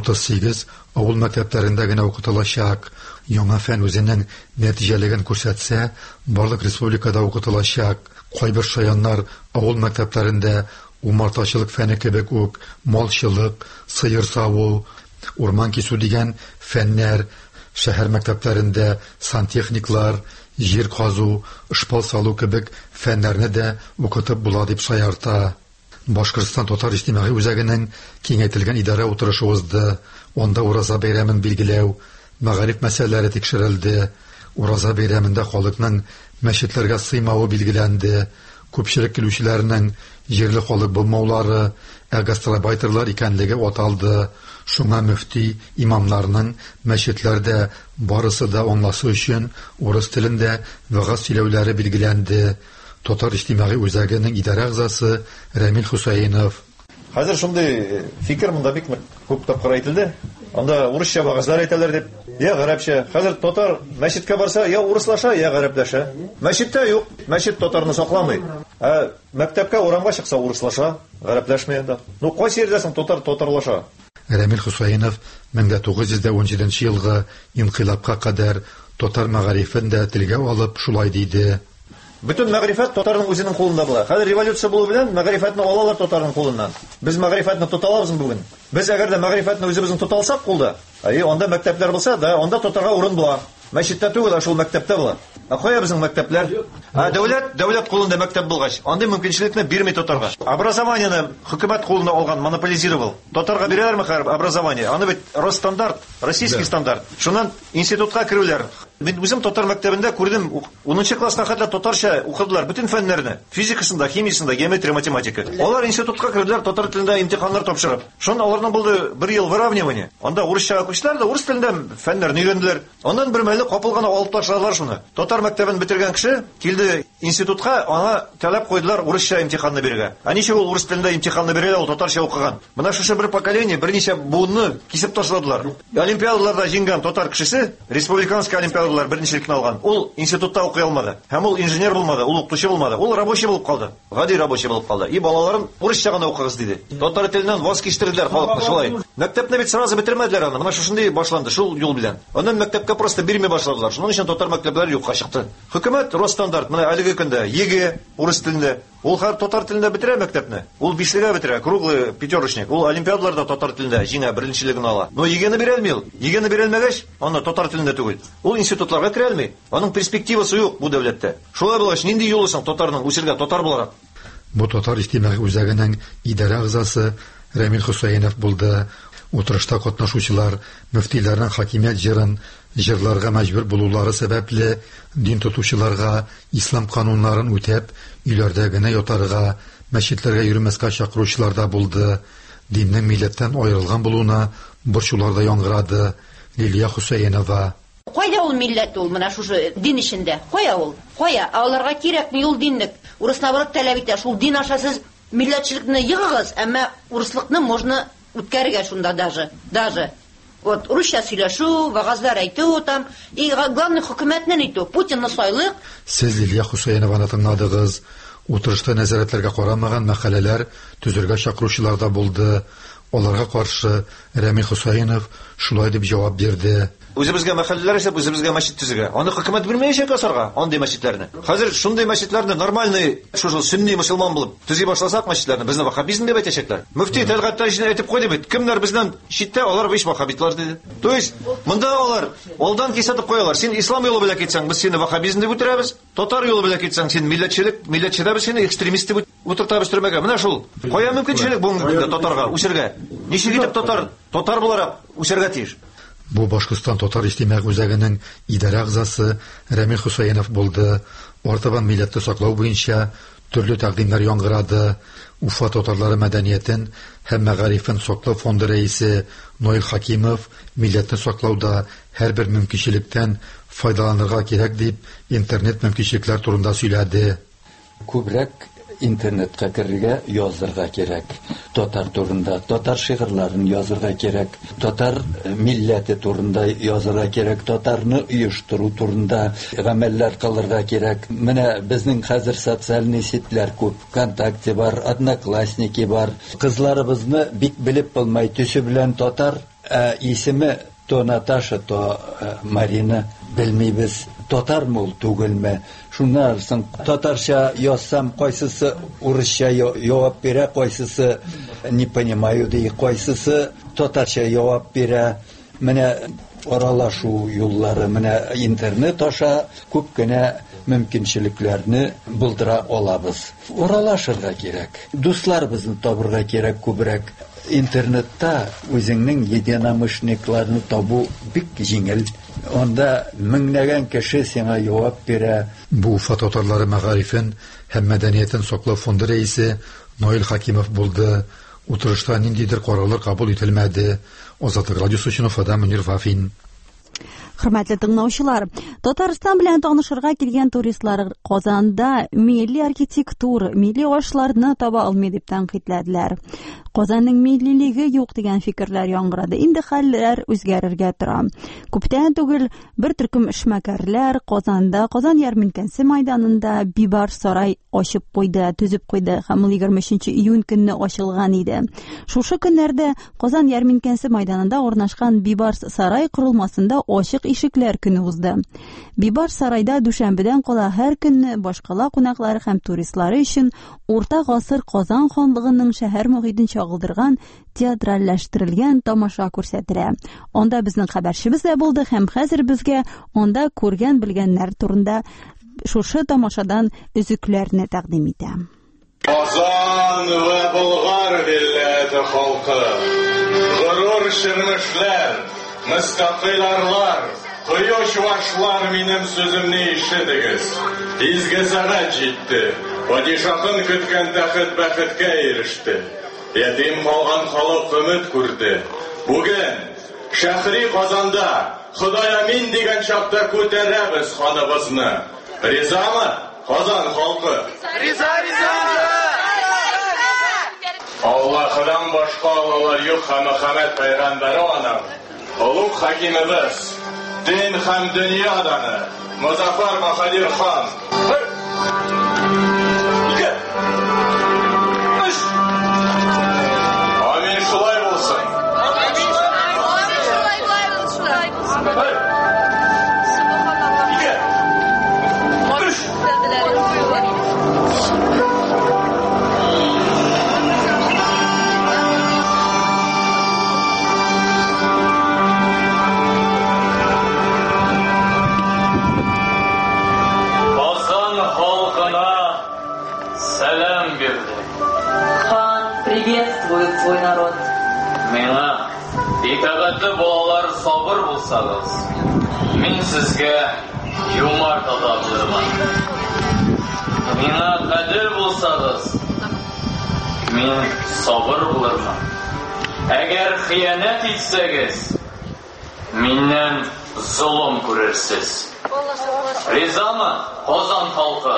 38 авыл мәктәпләрендә генә укытылачак. Яңа фән үзенең нәтиҗәлеген күрсәтсә, барлык республикада укытылачак. Кайбер шаяннар авыл мәктәпләрендә умартачылык фәне кебек үк малчылык, сыер саву, урман кисү дигән фәннәр, шәһәр мәктәпләрендә сантехниклар, җир казу, шпал салу кебек фәннәрне дә укытып була дип шаярта. Башкортстан татар иҗтимагый үзәгенең киңәйтелгән идарә утырышы узды. Онда Ураза бәйрәмен билгеләү, мәгариф мәсьәләләре тикшерелде. Ураза бәйрәмендә халыкның мәчетләргә сыймавы билгеләнде. Күпчелек килүчеләрнең җирле халык булмаулары, гастарбайтерлар икәнлеге аталды. Шуңа мөфти имамнарның мәчетләрдә барысы да аңлашу өчен урыс телендә вәгазь сөйләүләре билгеләнде. Татар иҗтимагый үзәгенең идарә әгъзасы Рәмил Хусаинов. Хәзер шундый фикер монда бик күп тапкыр әйтелде. Анда урысча вәгазьләр әйтәләр дип, я гарәпчә. Хәзер татар мәчеткә барса, я урыслаша, я гарәпләшә. Мәчеттә юк, мәчет татарны сакламый. Мәктәпкә урамга чыкса урыслаша, гарәпләшмәй анда. Ну кайсы yerдә соң татарлаша? Рәмил Хусаинов 1917 елгы инкыйлабка кадәр татар мәгарифен дә телгә алып шулай диде. Bütün мәгърифәт татарның үзенең кулында була. Хәзер революция булу белән мәгърифәтне алалар татарның кулыннан. Без мәгърифәтне тоталабыз бүген. Без әгәр дә мәгърифәтне үзебезнең тоталсак кулда, анда мәктәпләр булса да, анда татарга урын була. Мәчеттә түгел, шул мәктәптә була. Кая безнең мәктәпләр? Дәүләт кулында мәктәп булгач, андый мөмкинчелекне бирми татарга. Образованиене хөкүмәт кулына алган, монополизировал. Татарга бирәләрме хәзер образование? Аны бит Росстандарт, российский стандарт. Шуннан институтка керүләр. Мин үзем татар мәктәбендә күрдем, 10нчы класска хәтле татарча укыдылар bütün фәннәрне. Физикасында, химиясында, геометрия, математика. Алар институтка керделәр татар телендә имтиханнар тапшырып. Шуны аларның булды 1 ел выравнивание. Анда урысча укучылар да урыс телендә фәннәрне өйрәнделәр. Аннан бер мәле капылган алып ташладылар шуны. Татар мәктәбен бетергән кеше килде институтка, аңа таләп куйдылар урысча имтиханны бирергә. Ничек ул урыс телендә имтиханны бирә, ул татарча укыган. Менә шушы бер поколение берничә буынны кисеп ташладылар. Олимпиадаларда җиңгән татар кешесе республиканский олимпиадалар беренчелекне алган. Ул институтта укый алмады. Һәм ул инженер булмады, ул укытучы булмады. Ул рабочий булып калды. Гади рабочий булып калды. И балаларын урысча гына укыгыз диде. Татар теленнән ваз кичтерделәр халыкны шулай. Мәктәпне бит сразу бетермәделәр аны. Менә шушындый башланды шул юл белән. Аннан мәктәпкә просто бирми башладылар. Шуның өчен татар мәктәпләре юкка чыкты. Хөкүмәт Росстандарт менә әлеге көндә ЕГЭ урыс телендә. Ул һәр татар телендә бетерә мәктәпне. Ул 5-легә бетерә, круглый пятерочник. Ул олимпиадаларда татар телендә җиңә беренчелеген ала. Но ЕГЭне бирә алмый. ЕГЭне бирә алмагач, аны татар телендә түгел. Ул институтларга керә алмый. Аның перспективасы юк бу дәүләттә. Шулай булгач, нинди юлы соң татарның үсергә татар буларак? Бу татар иҗтимагый үзәгенең идарә әгъзасы Рәмил Хусаинов булды. Утырышта катнашучылар мөфтиләрнең хакимият җырын җырларга мәҗбүр булулары сәбәпле дин тотучыларга ислам кануннарын үтәп, өйләрдә генә ятарга, мәчетләргә йөрмәскә чакыручылар да булды. Диннең милләттән аерылган булуына борчулар да яңгырады. Лилия Хусаинова. Кайда ул милләт ул менә шушы дин ишендә? Кая ул? Кая? Аларга кирәкми ул динлек. Урыс наоборот таләп итә. Шул дин аша сез милләтчелекне йыгыгыз, әмма урыслыкны можно үткәргә шунда даже. Вот урысча сөйләшү, вагазлар әйтү там, и главный хөкүмәтнең әйтү, Путинны сайлык. Сез Лилия Хусаинованы тыңладыгыз. Утырышта нәзарәтләргә карамаган мәкаләләр төзергә чакыручылар да булды. Аларга каршы Рәмил Хусаинов шулай дип җавап бирде. үзебезгә мәхәлләләр исәп, үзебезгә мәчет төзегә. Аны хөкүмәт белмәячәк асарга, андый мәчетләрне. Хәзер шундый мәчетләрне нормальный, шушы сөнни мөселман булып төзи башласак мәчетләрне, безне ваххабизм дип әйтәчәкләр. Мөфти Тәлгать Таҗин әйтеп куйды бит, кемнәр безнән читтә, алар биш ваххабитлар диде. То есть, монда алар алдан кисәтеп куялар. Син ислам юлы белән китсәң, без сине ваххабизм дип үтерәбез. Татар юлы белән китсәң, син милләтчеләр без сине экстремист дип утыртабыз төрмәгә. Менә шул. Кая мөмкинчелек бүгенге көндә татарга үсәргә? Ничек итеп татар буларак үсәргә тиеш? Бу Башкортстан татар иҗтимагый үзәгенең идарә әгъзасы Рамил Хусаинов булды. Артабан милләтне саклау буенча төрле тәкъдимнәр яңгырады. Уфа татарлары мәдәниятен һәм мәгарифен саклау фонды рәисе Ноил Хакимов милләтне саклауда һәрбер мөмкинчелектән файдаланырга кирәк дип интернет мөмкинчелекләр турында сөйләде. Күбрәк интернетка керергә, язырга кирәк. Татар турында, татар шигырьләрен язырга кирәк. Татар милләте турында язырга кирәк. Татарны оештыру турында гамәлләр кылырга кирәк. Менә безнең хәзер социаль сетләр күп. ВКонтакте бар, Одноклассники бар. Кызларыбызны бик белеп булмай, төсе белән татар, исеме то Наташа, то Марина белмибез. Татармы ул түгелме? Шуннан соң татарча язсам, кайсысы урысча җавап бирә, кайсысы не понимаю ди, кайсысы татарча җавап бирә. Менә аралашу юллары, менә интернет аша күп кенә мөмкинчелекләрне булдыра алабыз. Аралашырга кирәк. Дусларыбызны табырга кирәк күбрәк. Интернетта үзеңнең единомышленникларны табу бик җиңел. Онда меңнәгән кеше сиңа җавап бирә. Бу Уфа татарлары мәгарифен һәм мәдәниятен саклау фонды рәисе Ноил Хакимов булды. Утырышта ниндидер карарлар кабул ителмәде. Азатлык радиосы өчен Уфадан Мөнир Вафин. Хөрмәтле тыңлаучылар, Татарстан белән танышырга килгән туристлар Казанда милли архитектура, милли ашларны таба алмый дип тәнкыйтьләделәр. Казанның миллилеге юк дигән фикерләр яңгырады. Инде хәлләр үзгәрергә тора. Күптән түгел бер төркем эшмәкәрләр Казанда, Казан ярминкәсе мәйданында Бибар сарай ачып куйды, төзеп куйды. Һәм 23 июнь көнне ачылган иде. Шушы көннәрдә Казан ярминкәсе мәйданында урнашкан Бибар сарай корылмасында ачык ишекләр көне узды. Бибар сарайда дүшәмбедән кала һәр көнне башкала кунаклары һәм туристлары өчен урта гасыр Казан ханлыгының шәһәр мөхитен чагылдырган театральләштерелгән тамаша күрсәтелә. Анда безнең хәбәрчебез дә булды һәм хәзер безгә анда күргән белгәннәр турында шушы тамашадан өзекләрне тәкъдим итә. Казан ва Болгар милләте халкы, горур ширмешләр, мөстәкыйларлар, кояш вашлар, минем сүземне ишетегез. Изге сәгать җитте. Падишаһын көткән тәхет бәхеткә иреште. Ятим калган халык өмет күрде. Бүген шәһри Казанда Ходай амин дигән чакта күтәрәбез ханыбызны. Ризамы, Казан халкы? Риза! Аллаһыдан башка аллалар юк һәм Мөхәммәд пәйгамбәре аның. Улуг хакимыбыз, дин һәм дөнья аданы, Музафар Баһадир хан. Амин, шулай булсын. Приветствует свой народ. Миңа итәгатьле балалар сабыр булсагыз, мин сезгә юмарт ата булырмын. Миңа гадел булсагыз, мин сабыр булырмын. Әгәр хыянәт итсәгез, миннән зулым күрерсез. Ризамы, Казан халкы?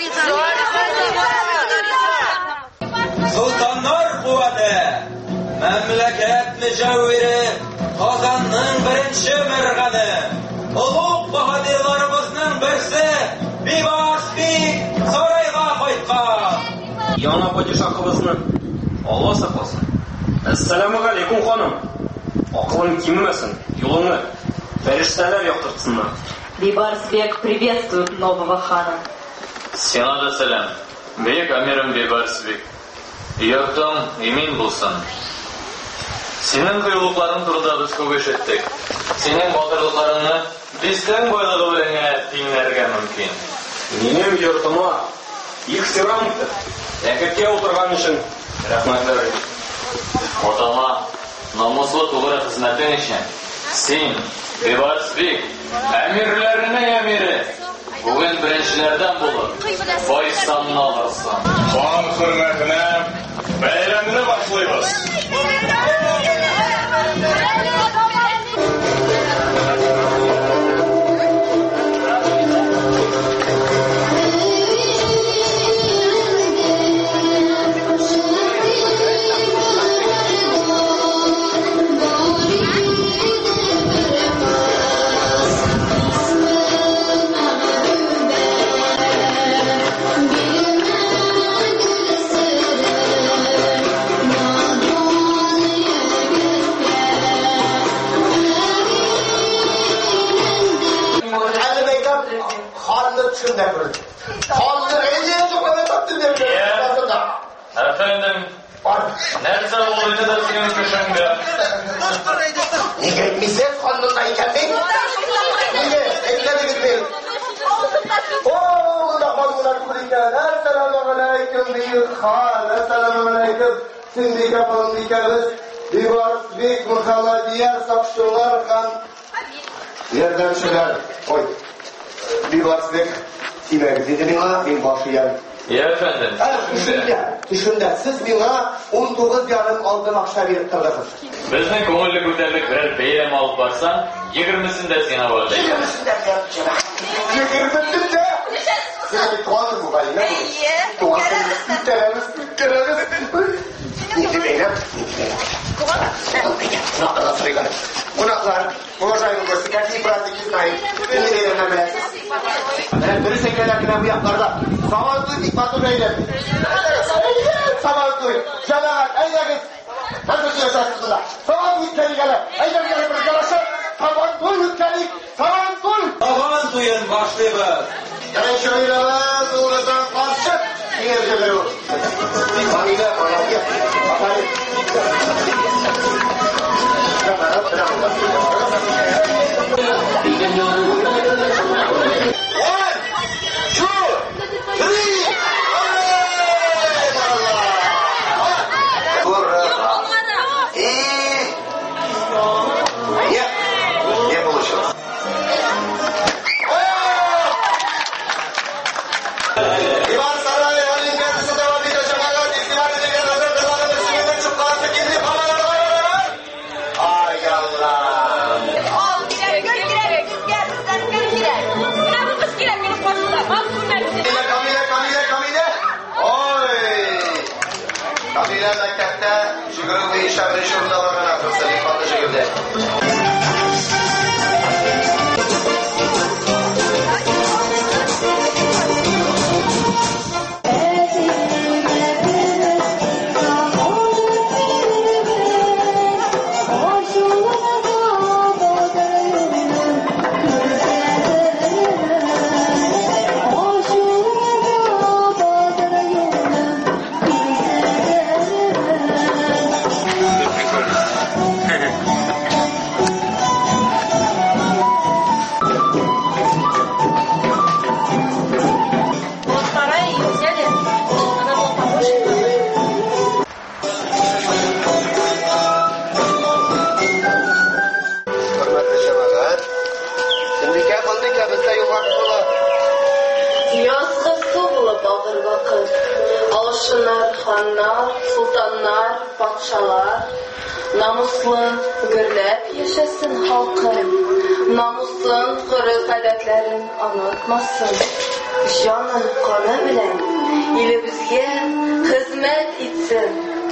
Султаннар куәте, мәмләкәт мөҗәвире, Казанның беренче мәргәне, улуг баһадирларыбызның берсе, Бибаш сарайга кайткан. Яңа падишаһыбызны Алла сакласын. Әссәламу алейкум ханым. Акылың киммәсен, юлыңны Фәрештәләр яктыртсыннар. Бибарсбек приветствует нового хана. Сиңа да сәлам. Бөек әмирем Бибарсбек. Йортың имин булсын. Синең кыюлыкларың турында без күп ишеттек. Синең батырлыкларыңны безнең байлыгы белән тиңләргә мөмкин. Минем йортыма ихтирам итеп, тәхеткә утырган өчен рәхмәтләр. Отама намуслы тугры хезмәтең өчен син Бибарсбек әмирләренең әмире. Бүген беренчеләрдән булып, бай санны алырсың. Хан хөрмәтенә бәйрәмне башлыйбыз. Efendim, nerede olaydı da senin köşende? Niye misal kanundayken değil? Niye? Ekledik değil. Ooo, da kanunlar kuruyken. Esselamu aleyküm büyük hal. Esselamu aleyküm. Sindika pandikamız. Bibarbek mıhala diğer sakşılar kan. Yardımcılar. Oy. Bibarbek. Simek dedi bana, ben başlayan. Ya efendim. Düşünde, siz bana 19 yarım aldığın akşa verip tırdınız. Bizning ko'ngilli ko'tarlik birer bayram olib borsan, 20'sinde seni bo'ldi. 20'sinde? Sen tuğanı bu bayına bu. Tuğanı bütteremiz. Neydi beyler? Konaklar, muhacayın görsü, gerçeği bıraktı gitmeyin. Beni de yerine bilesiz. Dürü sekrelerkine bu yaklarda. Samantuy dikmatı beyler. Samantuy, canaat, eylegiz. Nasıl yaşarsınlar? Samantuy ülkeligeler. Eylegileri bir yavaşı. Samantuy ülkelik. Samantuy. Samantuy'un başlığımız. Yani şöyle doğrudan karşı. Diğerceleri o. Kamile, Kamile. Aferin. Namuslu gürlep yaşasın halkım. Namusun kırık adetlerin anlatmasın. Canın kanı bilen ilibizge hizmet etsin.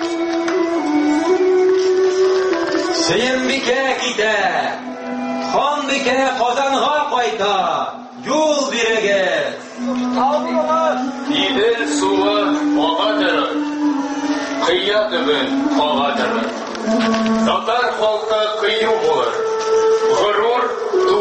Seyinbike gide, Xonbike Qozonga qayta, yo'l berigiz. Idil suvi og'adir, qiya tubin og'adir. Tatar xalqi qiyu bo'lur, g'urur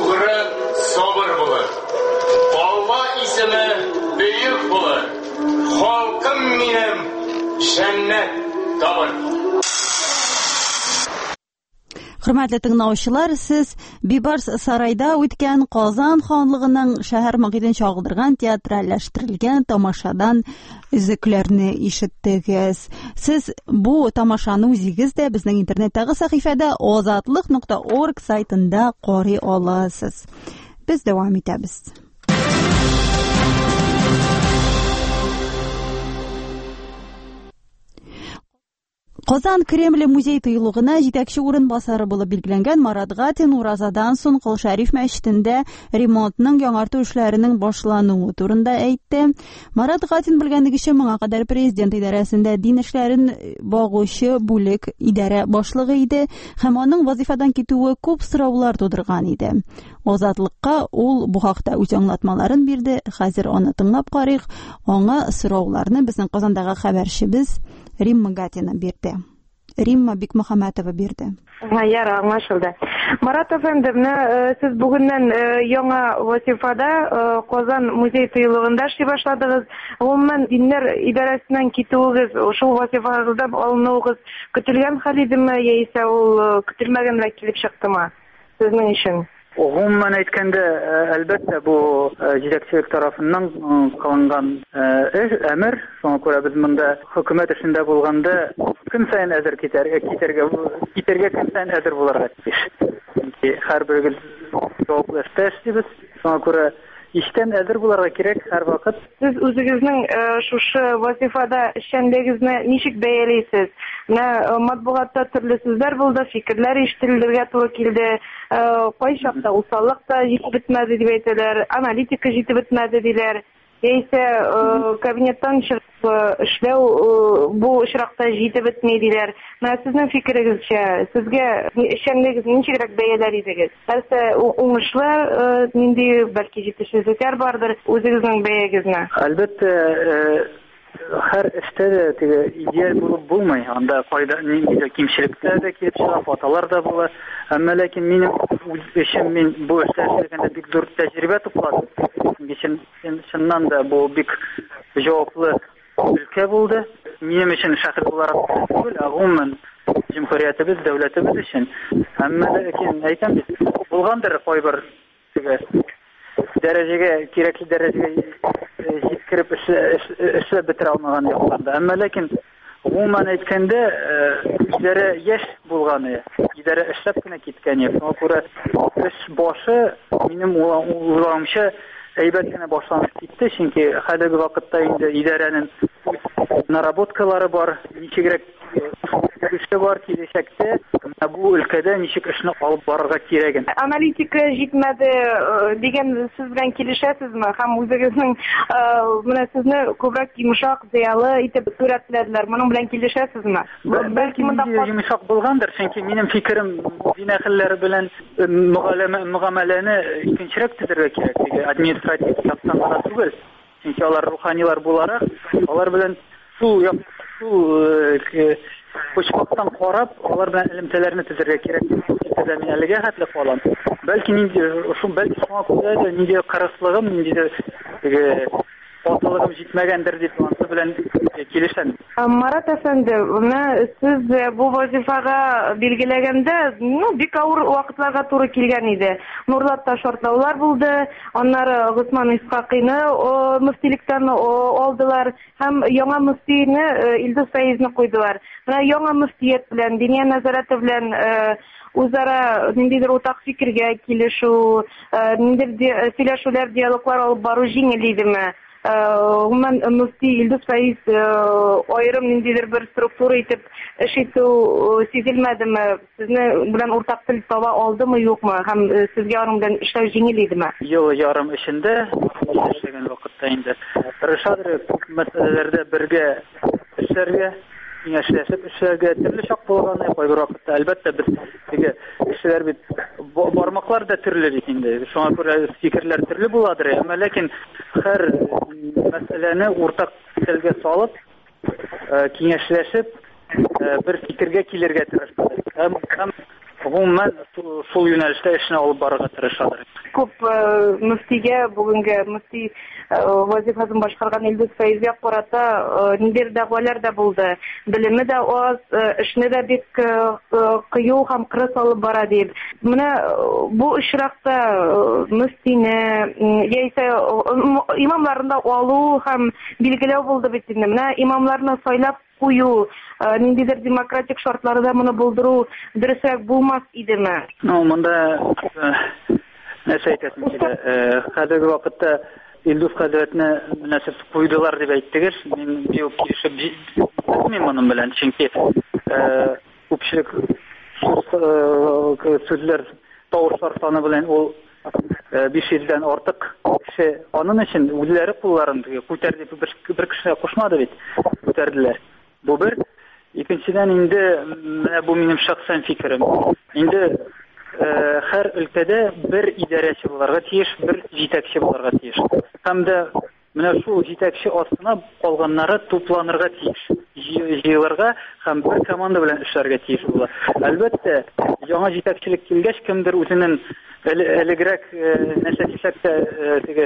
Хөрмәтле тыңлаучылар, сез Бибарс сарайда үткән Казан ханлыгының шәһәр мохитен чагылдырган театральләштерелгән тамашадан үзекләрне ишеттегез. Сез бу тамашаны үзегез дә безнең интернеттагы сәхифәдә azatlıq.org сайтында карый аласыз. Без дәвам итәбез. Казан Кремле музей тыюлыгына җитәкче урынбасары булып билгеләнгән Марат Гатин уразадан соң Кол Шәриф мәчетендә ремонтның яңарту эшләренең башлануы турында әйтте. Марат Гатин белгәнлегечә моңа кадәр президент идарәсендә дин эшләрен багучы бүлек идарә башлыгы иде һәм аның вазифадан китүе күп сораулар тудырган иде. Азатлыкка ул бу хакта үз аңлатмаларын бирде. Хәзер аны тыңлап карыйк. Аңа сорауларны безнең Казандагы хәбәрчебез Римма Гатина бирде. Римма Бикмөхәмәтова бирде. Яра, аңлашылды. Марат әфәнде, сез бүгеннән яңа вазифада Казан музей тыюлыгында эшли башладыгыз. Гомумән диннәр идарәсеннән китүегез, шул вазифагыздан алынуыгыз көтелгән хәл идеме, яисә ул көтелмәгәнрәк килеп чыктымы сезнең өчен? Гомумән әйткәндә, әлбәттә бу җитәкчелек тарафыннан кылынган әмер, шуңа күрә без монда хөкүмәт эшендә булганда көн сайын әзер китәргә көн сайын әзер булырга тиеш. Һәрберегез җаваплы эштә эшлибез, шуңа күрә иштән әзер булырга кирәк һәр вакыт. Сез үзегезнең шушы вазифада эшчәнлегегезне ничек бәялисез? Матбугатта төрле сүзләр булды, фикерләр ишетелергә туры килде. Кай чакта усаллык та җитеп бетмәде дип әйтәләр, аналитика җитеп бетмәде диләр. Яисә кабинеттан чыгып эшләү бу очракта җитеп бетми диләр. Сезнең фикерегезчә, сезгә эшчәнлегегезне ничегрәк бәяләр идегез? Нәрсә уңышлы, нинди бәлки җитешсезлекләр бардыр үзегезнең бәягезне? Әлбәттә, һәр эштә дә идеаль булып булмый. Анда кайда нинди кимчелекләр дә килеп чыга, хаталар да була. Әмма ләкин минем эшем, мин бу эштә эшләгәндә бик зур тәҗрибә тупладым. Чыннан да бу бик җаваплы өлкә булды. Минем өчен шәхес буларак түгел, гомумән җумһуриятыбыз, дәүләтебез өчен. Әмма ләкин әйтәм бит, булгандыр кайбер дәрәҗәгә, кирәкле дәрәҗәгә җиткереп эшләп бетерә алмаган якларда. Әмма ләкин гомумән әйткәндә, идарә яшь булганы, идарә эшләп кенә киткән. Шуңа күрә эш башы минем уйламча әйбәт кенә башланып китте, чөнки хәзерге вакытта инде идарәнең наработкалары бар, ничегрәк эше бар киләчәктә, бу өлкәдә ничек эшне алып барырга кирәген. Аналитика җитмәде дигән сүз белән килешәсезме? Һәм үзегезнең менә сезне күбрәк йомшак, зыялы итеп сүрәтләделәр. Моның белән килешәсезме? Бәлки монда йомшак булгандыр, чөнки минем фикерем дин әһелләре белән мөгамәләне икенчерәк төзергә кирәк. Административ яктан гына түгел. Чөнки алар руханилар буларак, алар белән шул почмактан карап, алар белән элемтәләрне төзергә кирәк. Мин әлегә хәтле калам. Бәлки шуңа күрә дә нинди кырыслыгым, нинди Отылыгым җитмәгәндер дип ансы белән килешәм. Марат әфәнде, сез бу вазифага билгеләгәндә, бик авыр вакытларга туры килгән иде. Нурлатта шартлаулар булды, аннары Госман Исхакыйны мөфтилектән алдылар һәм яңа мөфтине Илдус Фәйзне куйдылар. Менә яңа мөфтият белән, диния нәзарәте белән үзара ниндидер уртак фикергә килешү, ниндидер сөйләшүләр, диалоглар алып бару җиңел идеме? Гомумән мөфти Илдус Фәйз аерым ниндидер бер структура итеп эш итү сизелмәдеме? Сезне белән уртак тел таба алдымы, юкмы? Һәм сезгә аның белән эшләү җиңел идеме? Ел ярым эчендә эшләгән вакытта инде тырышадыр күп мәсьәләләрдә бергә эшләргә, киңәшләшеп эшләргә төрле чак булганы, кайбер вакытта әлбәттә без эшләр бит бармаклар да төрле бит инде. Шуңа күрә фикерләр төрле буладыр, әмма ләкин һәр мәсьәләне уртак телгә салып, киңәшләшеп бер фикергә килергә тырышабыз. Һәм гомумән шул юнәлештә эшне алып барырга тырышалар. Күп мөфтигә, бүгенге мөфти вазифасын башкарган Илдус Фәйзгә карата ниндидер дәгъвалар да булды. Белеме дә аз, эшне дә бик кыю һәм кырыс алып бара дип. Менә бу очракта мөфтине яисә имамларны алу һәм билгеләү булды бит инде. Менә имамларны сайлап кую, ниндидер демократик шартларда моны булдыру дөресрәк булмас идеме? Монда нәрсә әйтәсем килә. Хәзерге вакытта Илдус хәзрәтне мөнәсәбәт куйдылар дип әйттегез. Мин бик килешеп белмим моның белән, чөнки күпчелек сүзләр тавышлар саны белән ул 500-дән артык кеше аның өчен үзләре кулларын күтәрде, бер кешегә кушмады бит, күтәрделәр. Бу бер. Икенчедән инде менә бу минем шәхсән фикерем. Инде һәр өлкәдә бер идарәче булырга тиеш, бер җитәкче булырга тиеш. Һәм дә менә шул җитәкче астына калганнары тупланырга тиеш, җыелырга һәм бер команда белән эшләргә тиеш була. Әлбәттә, яңа җитәкчелек килгәч, кемдер үзенең элегрәк нәрсә дисәк тә теге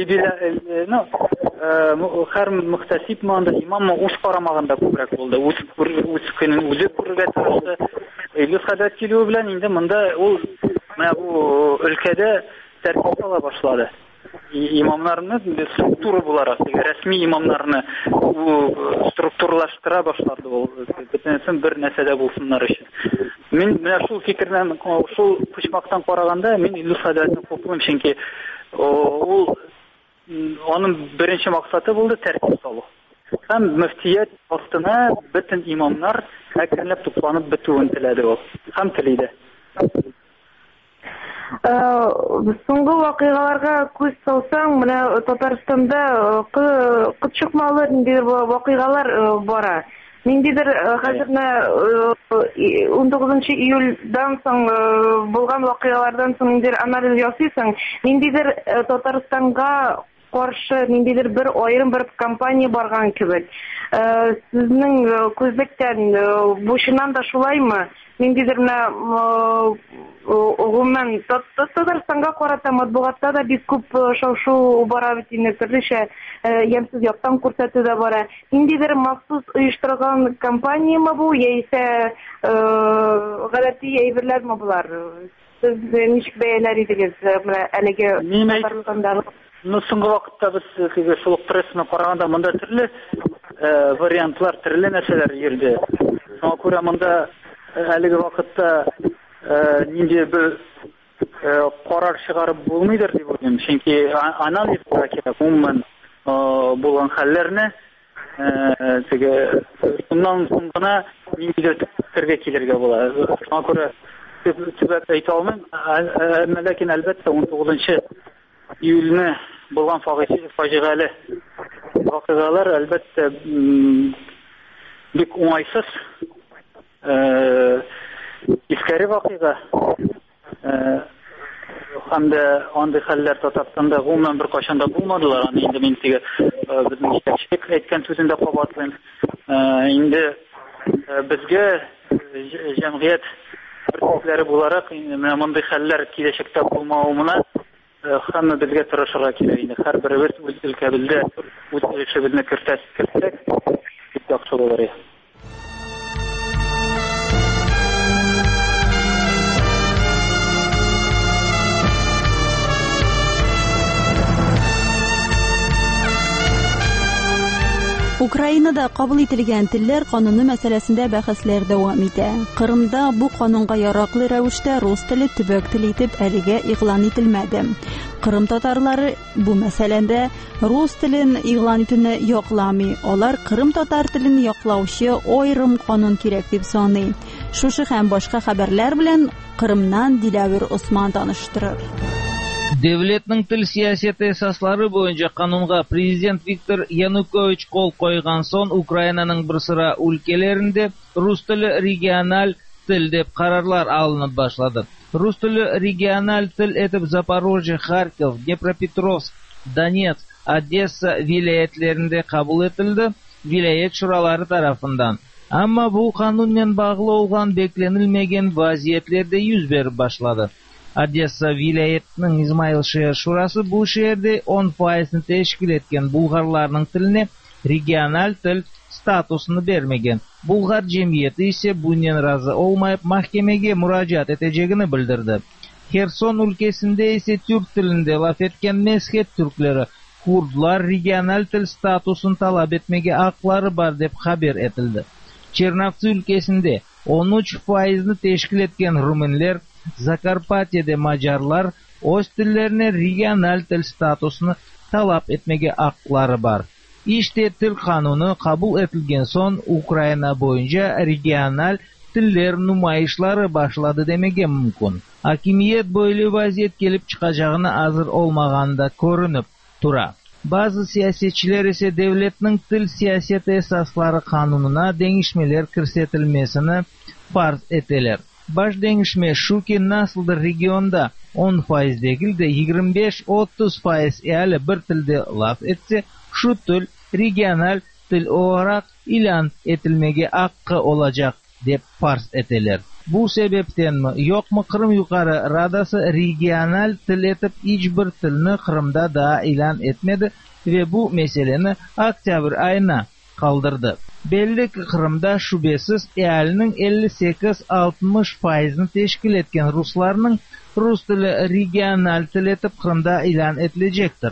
һәр мөхтәсиб монда имам үз карамагында күбрәк булды. Үз көнен үзе күрергә тырышты. Илдус хәзрәт килүе белән инде монда ул менә бу өлкәдә тәртип ала башлады. Имамнарны структура буларак, рәсми имамнарны структуралаштыра башлады ул. Бөтенесен бер нәрсәдә булсыннар өчен. Мин менә шул фикердән, шул почмактан караганда, мин Илдус хәзрәтне хуплыйм, чөнки ул аның беренче максаты булды тәртип салу. Һәм мөфтият астына бөтен имамнар әкренләп тупланып бетүен теләде ул. Һәм теләде. Соңгы вакыйгаларга күз салсаң, менә Татарстанда кытчыкмалы ниндидер вакыйгалар бара. Ниндидер хәзерне 19 июльдән соң булган вакыйгалардан соң ниндидер анализ ясыйсың, ниндидер Татарстанга каршы ниндидер бер аерым бер кампания барган кебек. Сезнең күзлектән бу чыннан да шулаймы? Ниндидер гомумән Татарстанга карата матбугатта да бик күп шау-шу бара бит инде, төрлечә ямсыз яктан күрсәтү дә бара. Ниндидер махсус оештырган кампаниямы бу, яисә гадәти әйберләрме булар? Сез ничек бәяләр идегез менә әлеге Татарстанда? Соңгы вакытта без шул прессаны караганда монда төрле вариантлар, төрле нәрсәләр йөрде. Шуңа күрә монда әлеге вакытта нинди бер карар чыгарып булмыйдыр дип уйлыйм. Чөнки анализ кирәк, гомумән булган хәлләрне шуннан соң гына ниндидер фикергә килергә була. Шуңа күрә төбәк әйтә алмыйм, ләкин әлбәттә 19 июльне булган фаҗигале вакыйгалар әлбәттә бик уңайсыз, искәре вакыйга. Һәм дә андый хәлләр Татарстанда гомумән бер кайчан да булмадылар. Аны инде мин теге безнең җитәкчелек әйткән сүзендә кабатлыйм. Инде безгә җәмгыять берсезләре буларак менә мондый хәлләр киләчәктә булмавына һәммә безгә тырышырга кирәк инде. Һәрберебез үз өлкәбездә үз эшебезне кертсәк, бик яхшы булыр. Украинада кабул ителгән телләр кануны мәсьәләсендә бәхәсләр дәвам итә. Кырымда бу канунга яраклы рәвештә рус теле төбәк теле итеп әлегә игълан ителмәде. Кырым татарлары бу мәсьәләдә рус телен игълан итүне якламый. Алар кырым татар телен яклаучы аерым канун кирәк дип саный. Шушы һәм башка хәбәрләр белән Кырымнан Диләвер Усман таныштырыр. Devletning til siyosati asoslari bo'yicha qonunga prezident Viktor Yanukovich qo'l qo'ygan so'ng Ukrainaning bir sıra өлкәләрендә rus tili regional til deb qarorlar alınıb başladı. Rus tili regional til etib Zaporojye, Kharkov, Dnepropetrovsk, Donetsk, Odessa vilayetlərində qabul etildi vilayet şuraları tarafından. Ammo bu qonunмен bağlı olan beklenilmegen vaziyetlerde yüz berip başladı. Odessa vilayetining İzmail şehir şurası bu şehirde 10% teşkil etken Bulgarlarning tiline regional til statusunu bermegen. Bulgar cemiyeti ise bundan razı olmayıp mahkemege müracaat eteceğini bildirdi. Kherson ülkesinde ise Türk tilinde laf etken mesket Türkleri Kurdlar regional til statusunu talep etmege hakları var dep haber etildi. Çernovtsi ülkesinde 13%'ni teşkil etken Rumenler, Zakarpatya'da Macarlar öz tillerine regional til statusunu talep etmege hakları var. İşte til kanunu kabul etilgen son Ukrayna boyunca regional tiller numayışları başladı demege mümkün. Hakimiyet böyle vaziyet gelip çıkacağına hazır olmaganda görünüp tura. Bazı siyasetçiler ise devletning til siyaseti esasları kanununa değişmeler kirsetilmesini farz eteler. Baş değişme şu ki nasıldır regionda 10% değil de 25-30% ehli bir tilde laf etse şu til regional til olarak ilan etilmege hakkı olacak dep farz eteler. Bu sebepten mi yok mu Kırım Yukarı Radası regional til etip hiçbir tilini Kırım'da daha ilan etmedi ve bu meseleni oktyabr ayına kaldırdı. Belli ki Kırım'da şüphesiz ehalinin 58-60%'ni teşkil etken Ruslarının Rus tili regional til etip Kırım'da ilan edilecektir.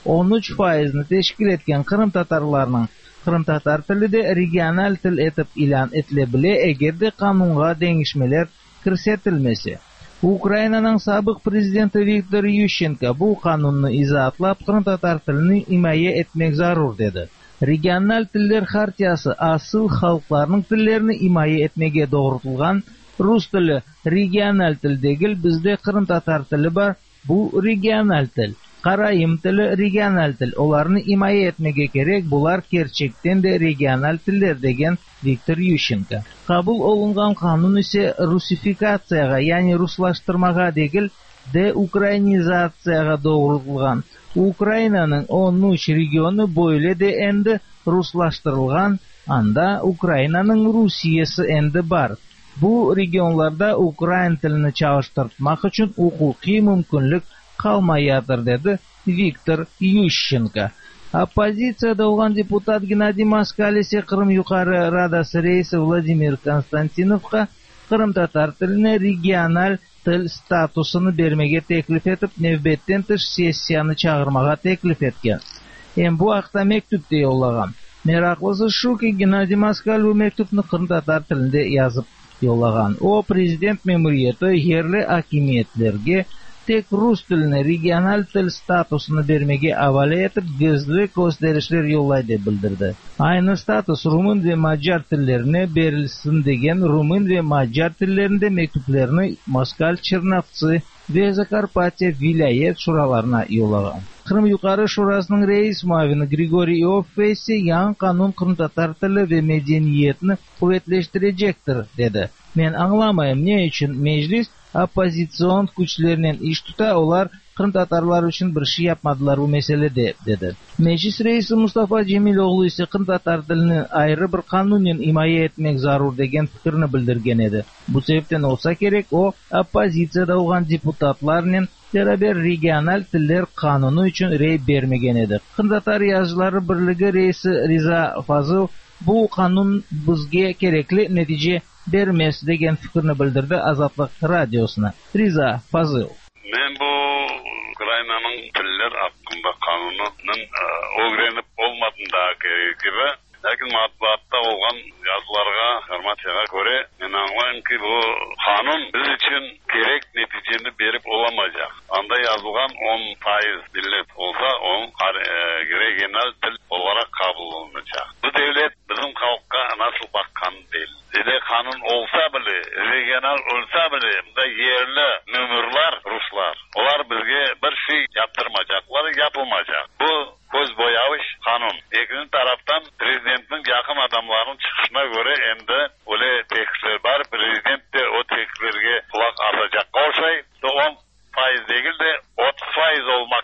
13%'ni teşkil etken Kırım Tatarlarının Kırım Tatar tili de regional til etip ilan etile egerde kanunga değişmeler kirsetilmesi. Ukrayna'nın sabık prezidenti Viktor Yushchenko bu kanunu izahatlap Kırım Tatar tilini himaye etmek zarur dedi. Regional tiller hartiyası asıl halklarının tillerini himaye etmege doğrultulgan Rus tili regional til değil bizde Kırım Tatar tili var bu regional til. Karayım tili regional til. Olarını himaye etmege gerek. Bular gerçekten de regional tiller degen Viktor Yushchenko. Kabul olungan kanun ise Rusifikatsiyaga yani Ruslaştırmaga değil de Ukrainizatsiyaga doğrultulgan. Ukrayna'nın 13 regionu böyle de endi Ruslaştırılgan anda Ukrayna'nın Rusiyası endi var. Bu regionlarda Ukrayn tilini çalıştırmak için hukuki mümkünlük kalmayadır dedi Viktor Yushchenko. Оппозицияда olan депутат Геннадий Москаль ise Kırım Yukarı Radası reisi Vladimir Konstantinov'a Kırım Tatar tiline regional til statusunu bermege teklif etip nevbetten tış sessiyani çağırmaga teklif etken. Hem bu haqda mektupta yollagan. Meraklısı şu ki Gennadiy Moskal bu mektupni Kırım Tatar tilinde yazıp yollagan. O prezident memuriyeti yerli hakimiyetlerge tek Rus tiline regional til statusunu bermege havale etip gizli gösterişler yollaydı bildirdi. Aynı status Rumun ve Macar tillerine berilsin degen Rumun ve Macar tillerinde mektuplarını Moskal, Çernovtsi ve Zakarpatya vilayet şuralarına yollagan. Kırım Yukarı Şurasının reis muavini Grigoriy Ioffe ise yan kanun Kırım Tatar tili ve medeniyetini kuvvetleştirecektir dedi. Men anlamayım ne için meclis opozisyon güçlerinin iş tuta olar Kırım Tatarlar için bir şey yapmadılar bu meselede dedi. Meclis reisi Mustafa Cemiloğlu ise Kırım Tatar tilini ayrı bir kanunen himaye etmek zarur degen fikrini bildirgen edi. Bu sebepten olsa gerek o opozisiyada olan deputatlarının beraber regional tiller kanunu için rey bermegen edi. Kırım Tatar Yazıcıları Birliği reisi Riza Fazıl bu kanun bizge gerekli netice bermez degen fikrini bildirdi Azatlık Radyosu'na. Riza Fazıl. Men bu Ukrayna'nın tiller hakkında kanununun öğrenip olmadığındaki gibi lakin matbuatta olan yazılarga, informasiyaga göre men anlayım ki bu kanun biz için gerek neticeni berip olamayacak. Anda yazılgan 10% millet olsa onun regional til olarak kabul olunacak. Bu devlet bizim halkka nasıl bakkan değil. Kanun olsa bile, regional olsa bile da yerli memurlar Ruslar. Olar bizge bir şey yaptırmayacaklar, yapılmayacak. Bu göz boyamış kanun. İkinci taraftan prezidentin yakın adamlarının çıkışına göre endi öyle teklifler var. Prezident de o tekliflerge kulak asacak olsaydı 10% değil de 30% olmak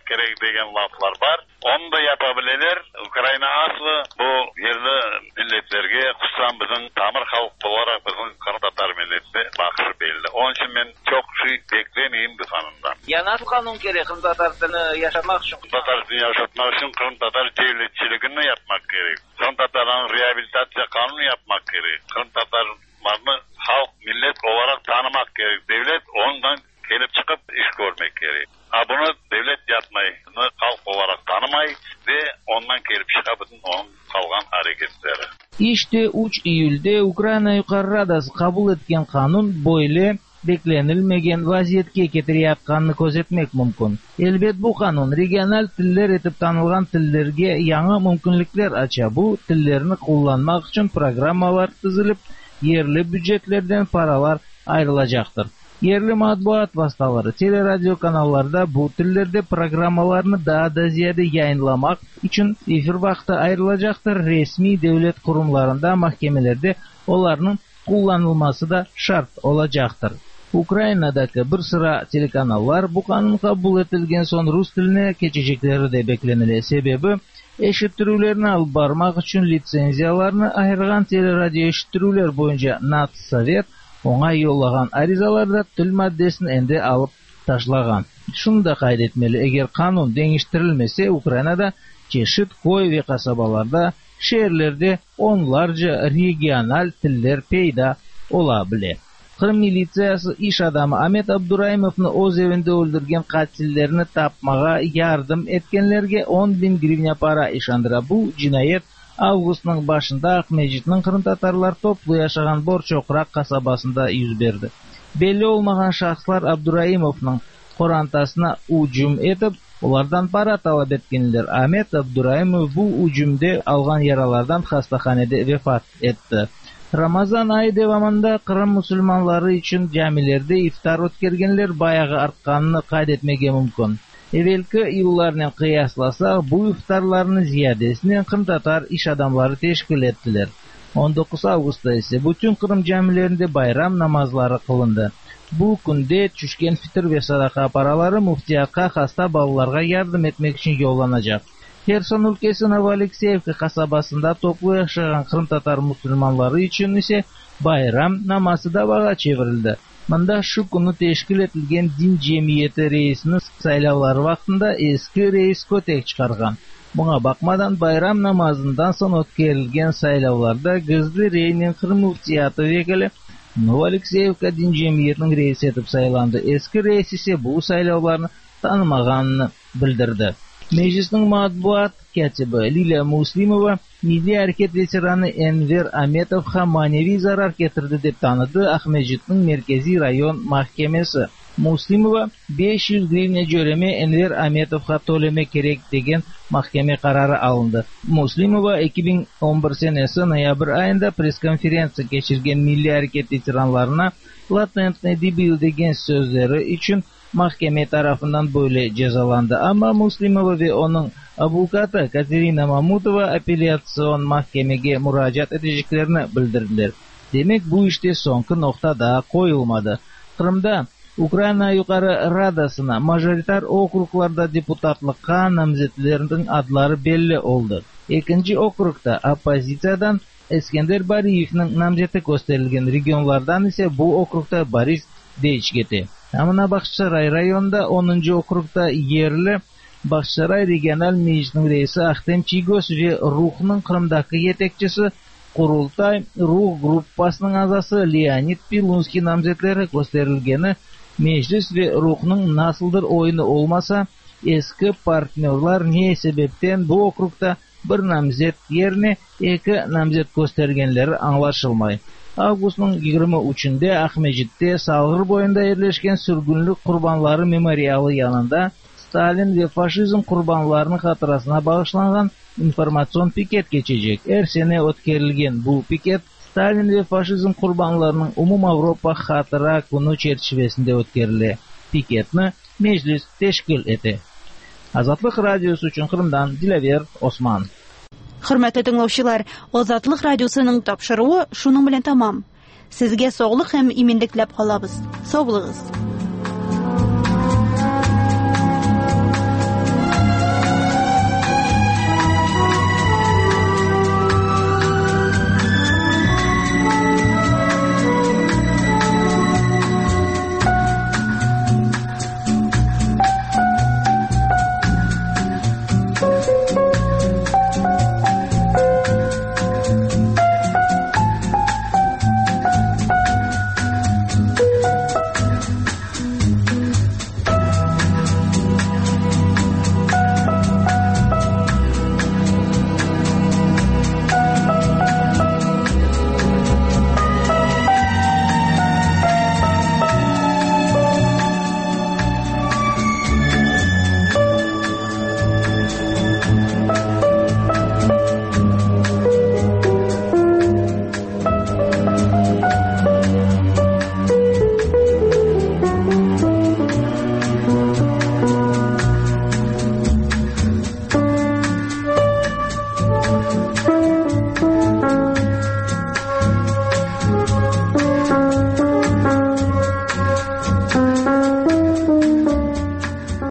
керек деген лафлар бар. Onu da yapabilirler. Ukrayna aslı bu yerli milletlerge kutsam bizim tamir halk olarak bizim Kırım Tatar milleti bakışı belli. Onun için ben çok şey beklemeyeyim bu kanundan. Ya nasıl kanun gerek Kırım Tatar'ını yaşamak için? Kırım Tatar'ını yaşatmak için Kırım Tatar devletçiliğini yapmak gerek. Kırım Tatar'ın rehabilitasyon kanunu yapmak gerek. Kırım Tatar'ını halk millet olarak tanımak gerek. Devlet ondan gelip çıkıp iş görmek gerek. Bunu devlet yapmayı, halk olarak tanımayı ve ondan gelip çıkabıdın onun kalgan hareketleri. İşte 3 iyulde Ukrayna Yukarı Radası kabul etken kanun böyle beklenilmegen vaziyetke ketiriyatkanını kozetmek mümkün. Elbet bu kanun regional tiller etip tanılgan tillerge yanı mümkünlükler aça. Bu tillerini kullanmak için programmalar tızılıp yerli bütçetlerden paralar ayrılacaktır. Yerli matbuat vasıtaları, teleradyo kanallarda bu tillerde programmalarını daha da ziyade yayınlamak için efir vakti ayrılacaktır. Resmi devlet kurumlarında, mahkemelerde onların kullanılması da şart olacaktır. Ukrayna'daki bir sıra telekanallar bu kanun kabul etilgen son Rus tiline geçecekleri de beklenilir. Sebebi eşittirülerini alıp barmak için lisenziyalarını ayırgan teleradyo eşittirüler boyunca NATO Sovet ona yollagan arizalarda tül maddesini endi alıp taşlagan. Şunu da kaydetmeli, eğer kanun değiştirilmese Ukrayna'da çeşit koy ve kasabalarda, şehirlerde onlarca regional tiller peyda olabilir. Kırım militsiyası iş adamı Ahmet Abdurahimov'nu o'z evinde öldürgen katillerini tapmağa yardım etkenlerge 10.000 grivnya para işandıra. Bu cinayet Avgust'un başında Akmejit'nin Kırım Tatarlar toplu yaşagan Borçokrak kasabasında yüz verdi. Belli olmagan şahslar Abdurahimov'ның korantasına ucum etip, onlardan para talep etkenler. Ahmet Abdurahimov bu ucumda algan yaralardan hastahanede vefat etti. Ramazan ayı devamında Kırım Müslümanları için camilerde iftar ötkergenler bayağı artkanını kaydetmege mümkün. Evvelki yıllarla kıyaslasa bu iftarlarını ziyadesini Kırım Tatar iş adamları teşkil ettiler. 19 Ağustos'ta ise bütün Kırım camilerinde bayram namazları kılındı. Bu günde düşken fitr ve sadaka paraları muftiyatka hasta balalarga yardım etmek için yollanacak. Kherson ülkesi Novoalexeyevka kasabasında toplu yaşayan Kırım Tatar Müslümanları için ise bayram namazı da vaga çevrildi. Mında şu günü teşkil etilgen din cemiyeti reisinin saylavları vaktında eski reis kötek çıkargan. Buna bakmadan bayram namazından sonra ötkerilgen saylavlarda gizli reynin Kırım müftiyatı vekili Novoalexeyevka din cemiyetinin reisi etip saylandı. Eski reis ise bu saylavlarını tanımaganını bildirdi. Meclisin matbuat katibi Lila Muslimova Milli Hareket veteranı Enver Ametov'a manevi zarar getirdi deb tanıdı Akmejit'nin Merkezi Rayon Mahkemesi. Muslimova 500 grivne jöreme Enver Ametov'a to'lamak kerak degan mahkeme kararı alındı. Muslimova 2011 senesi noyabr ayında press konferensiya geçirgen Milli Hareket veteranlarına latentne debil degan sözleri için mahkeme tarafından böyle cezalandı. Ama Muslimova ve onun avukatı Katerina Mamutova apellasyon mahkemege müracaat edeceklerini bildirdiler. Demek bu işte sonki nokta daha koyulmadı. Kırım'da Ukrayna Yukarı Radasına majoritar okruglarda deputatlıkka namzetlerinin adları belli oldu. İkinci okrugda opozisiyadan Eskender Bariyev'nin namzeti gösterilgen regionlardan ise bu okrugda Boris Deichgeti. Amına Baksaray rayonda 10. okrugda yerli Baksaray Regional Meclisi'nin reisi Ahtem Çigos ve Ruh'ның Kırım'daki yetekçisi Kurultay Ruh Gruppası'nın azası Leonid Pilunski namzetleri gösterilgeni meclis ve Ruh'ның nasıldır oyunu olmasa eski partnerler ne sebepten bu okrugda bir namzet yerine iki namzet göstergenleri anlaşılmay. Avgust'un 23'ünde Akmejit'te salgır boyunda yerleşken sürgünlük kurbanları memorialı yanında Stalin ve faşizm kurbanlarının hatırasına bağışlanan informasyon piket geçecek. Her sene ötkerilgen bu piket Stalin ve faşizm kurbanlarının Umum Avrupa Hatıra Günü çerçevesinde ötkerildi. Piketni meclis teşkil etti. Azatlık Radyosu üçün Kırım'dan Dilaver Osman. Hürmetli dinləyicilər, Azatlık Radyosu'nun tapşırığı şunun bilen tamam. Sizge sağlık hem iminlik dilep kalabız. Sağ olunuz.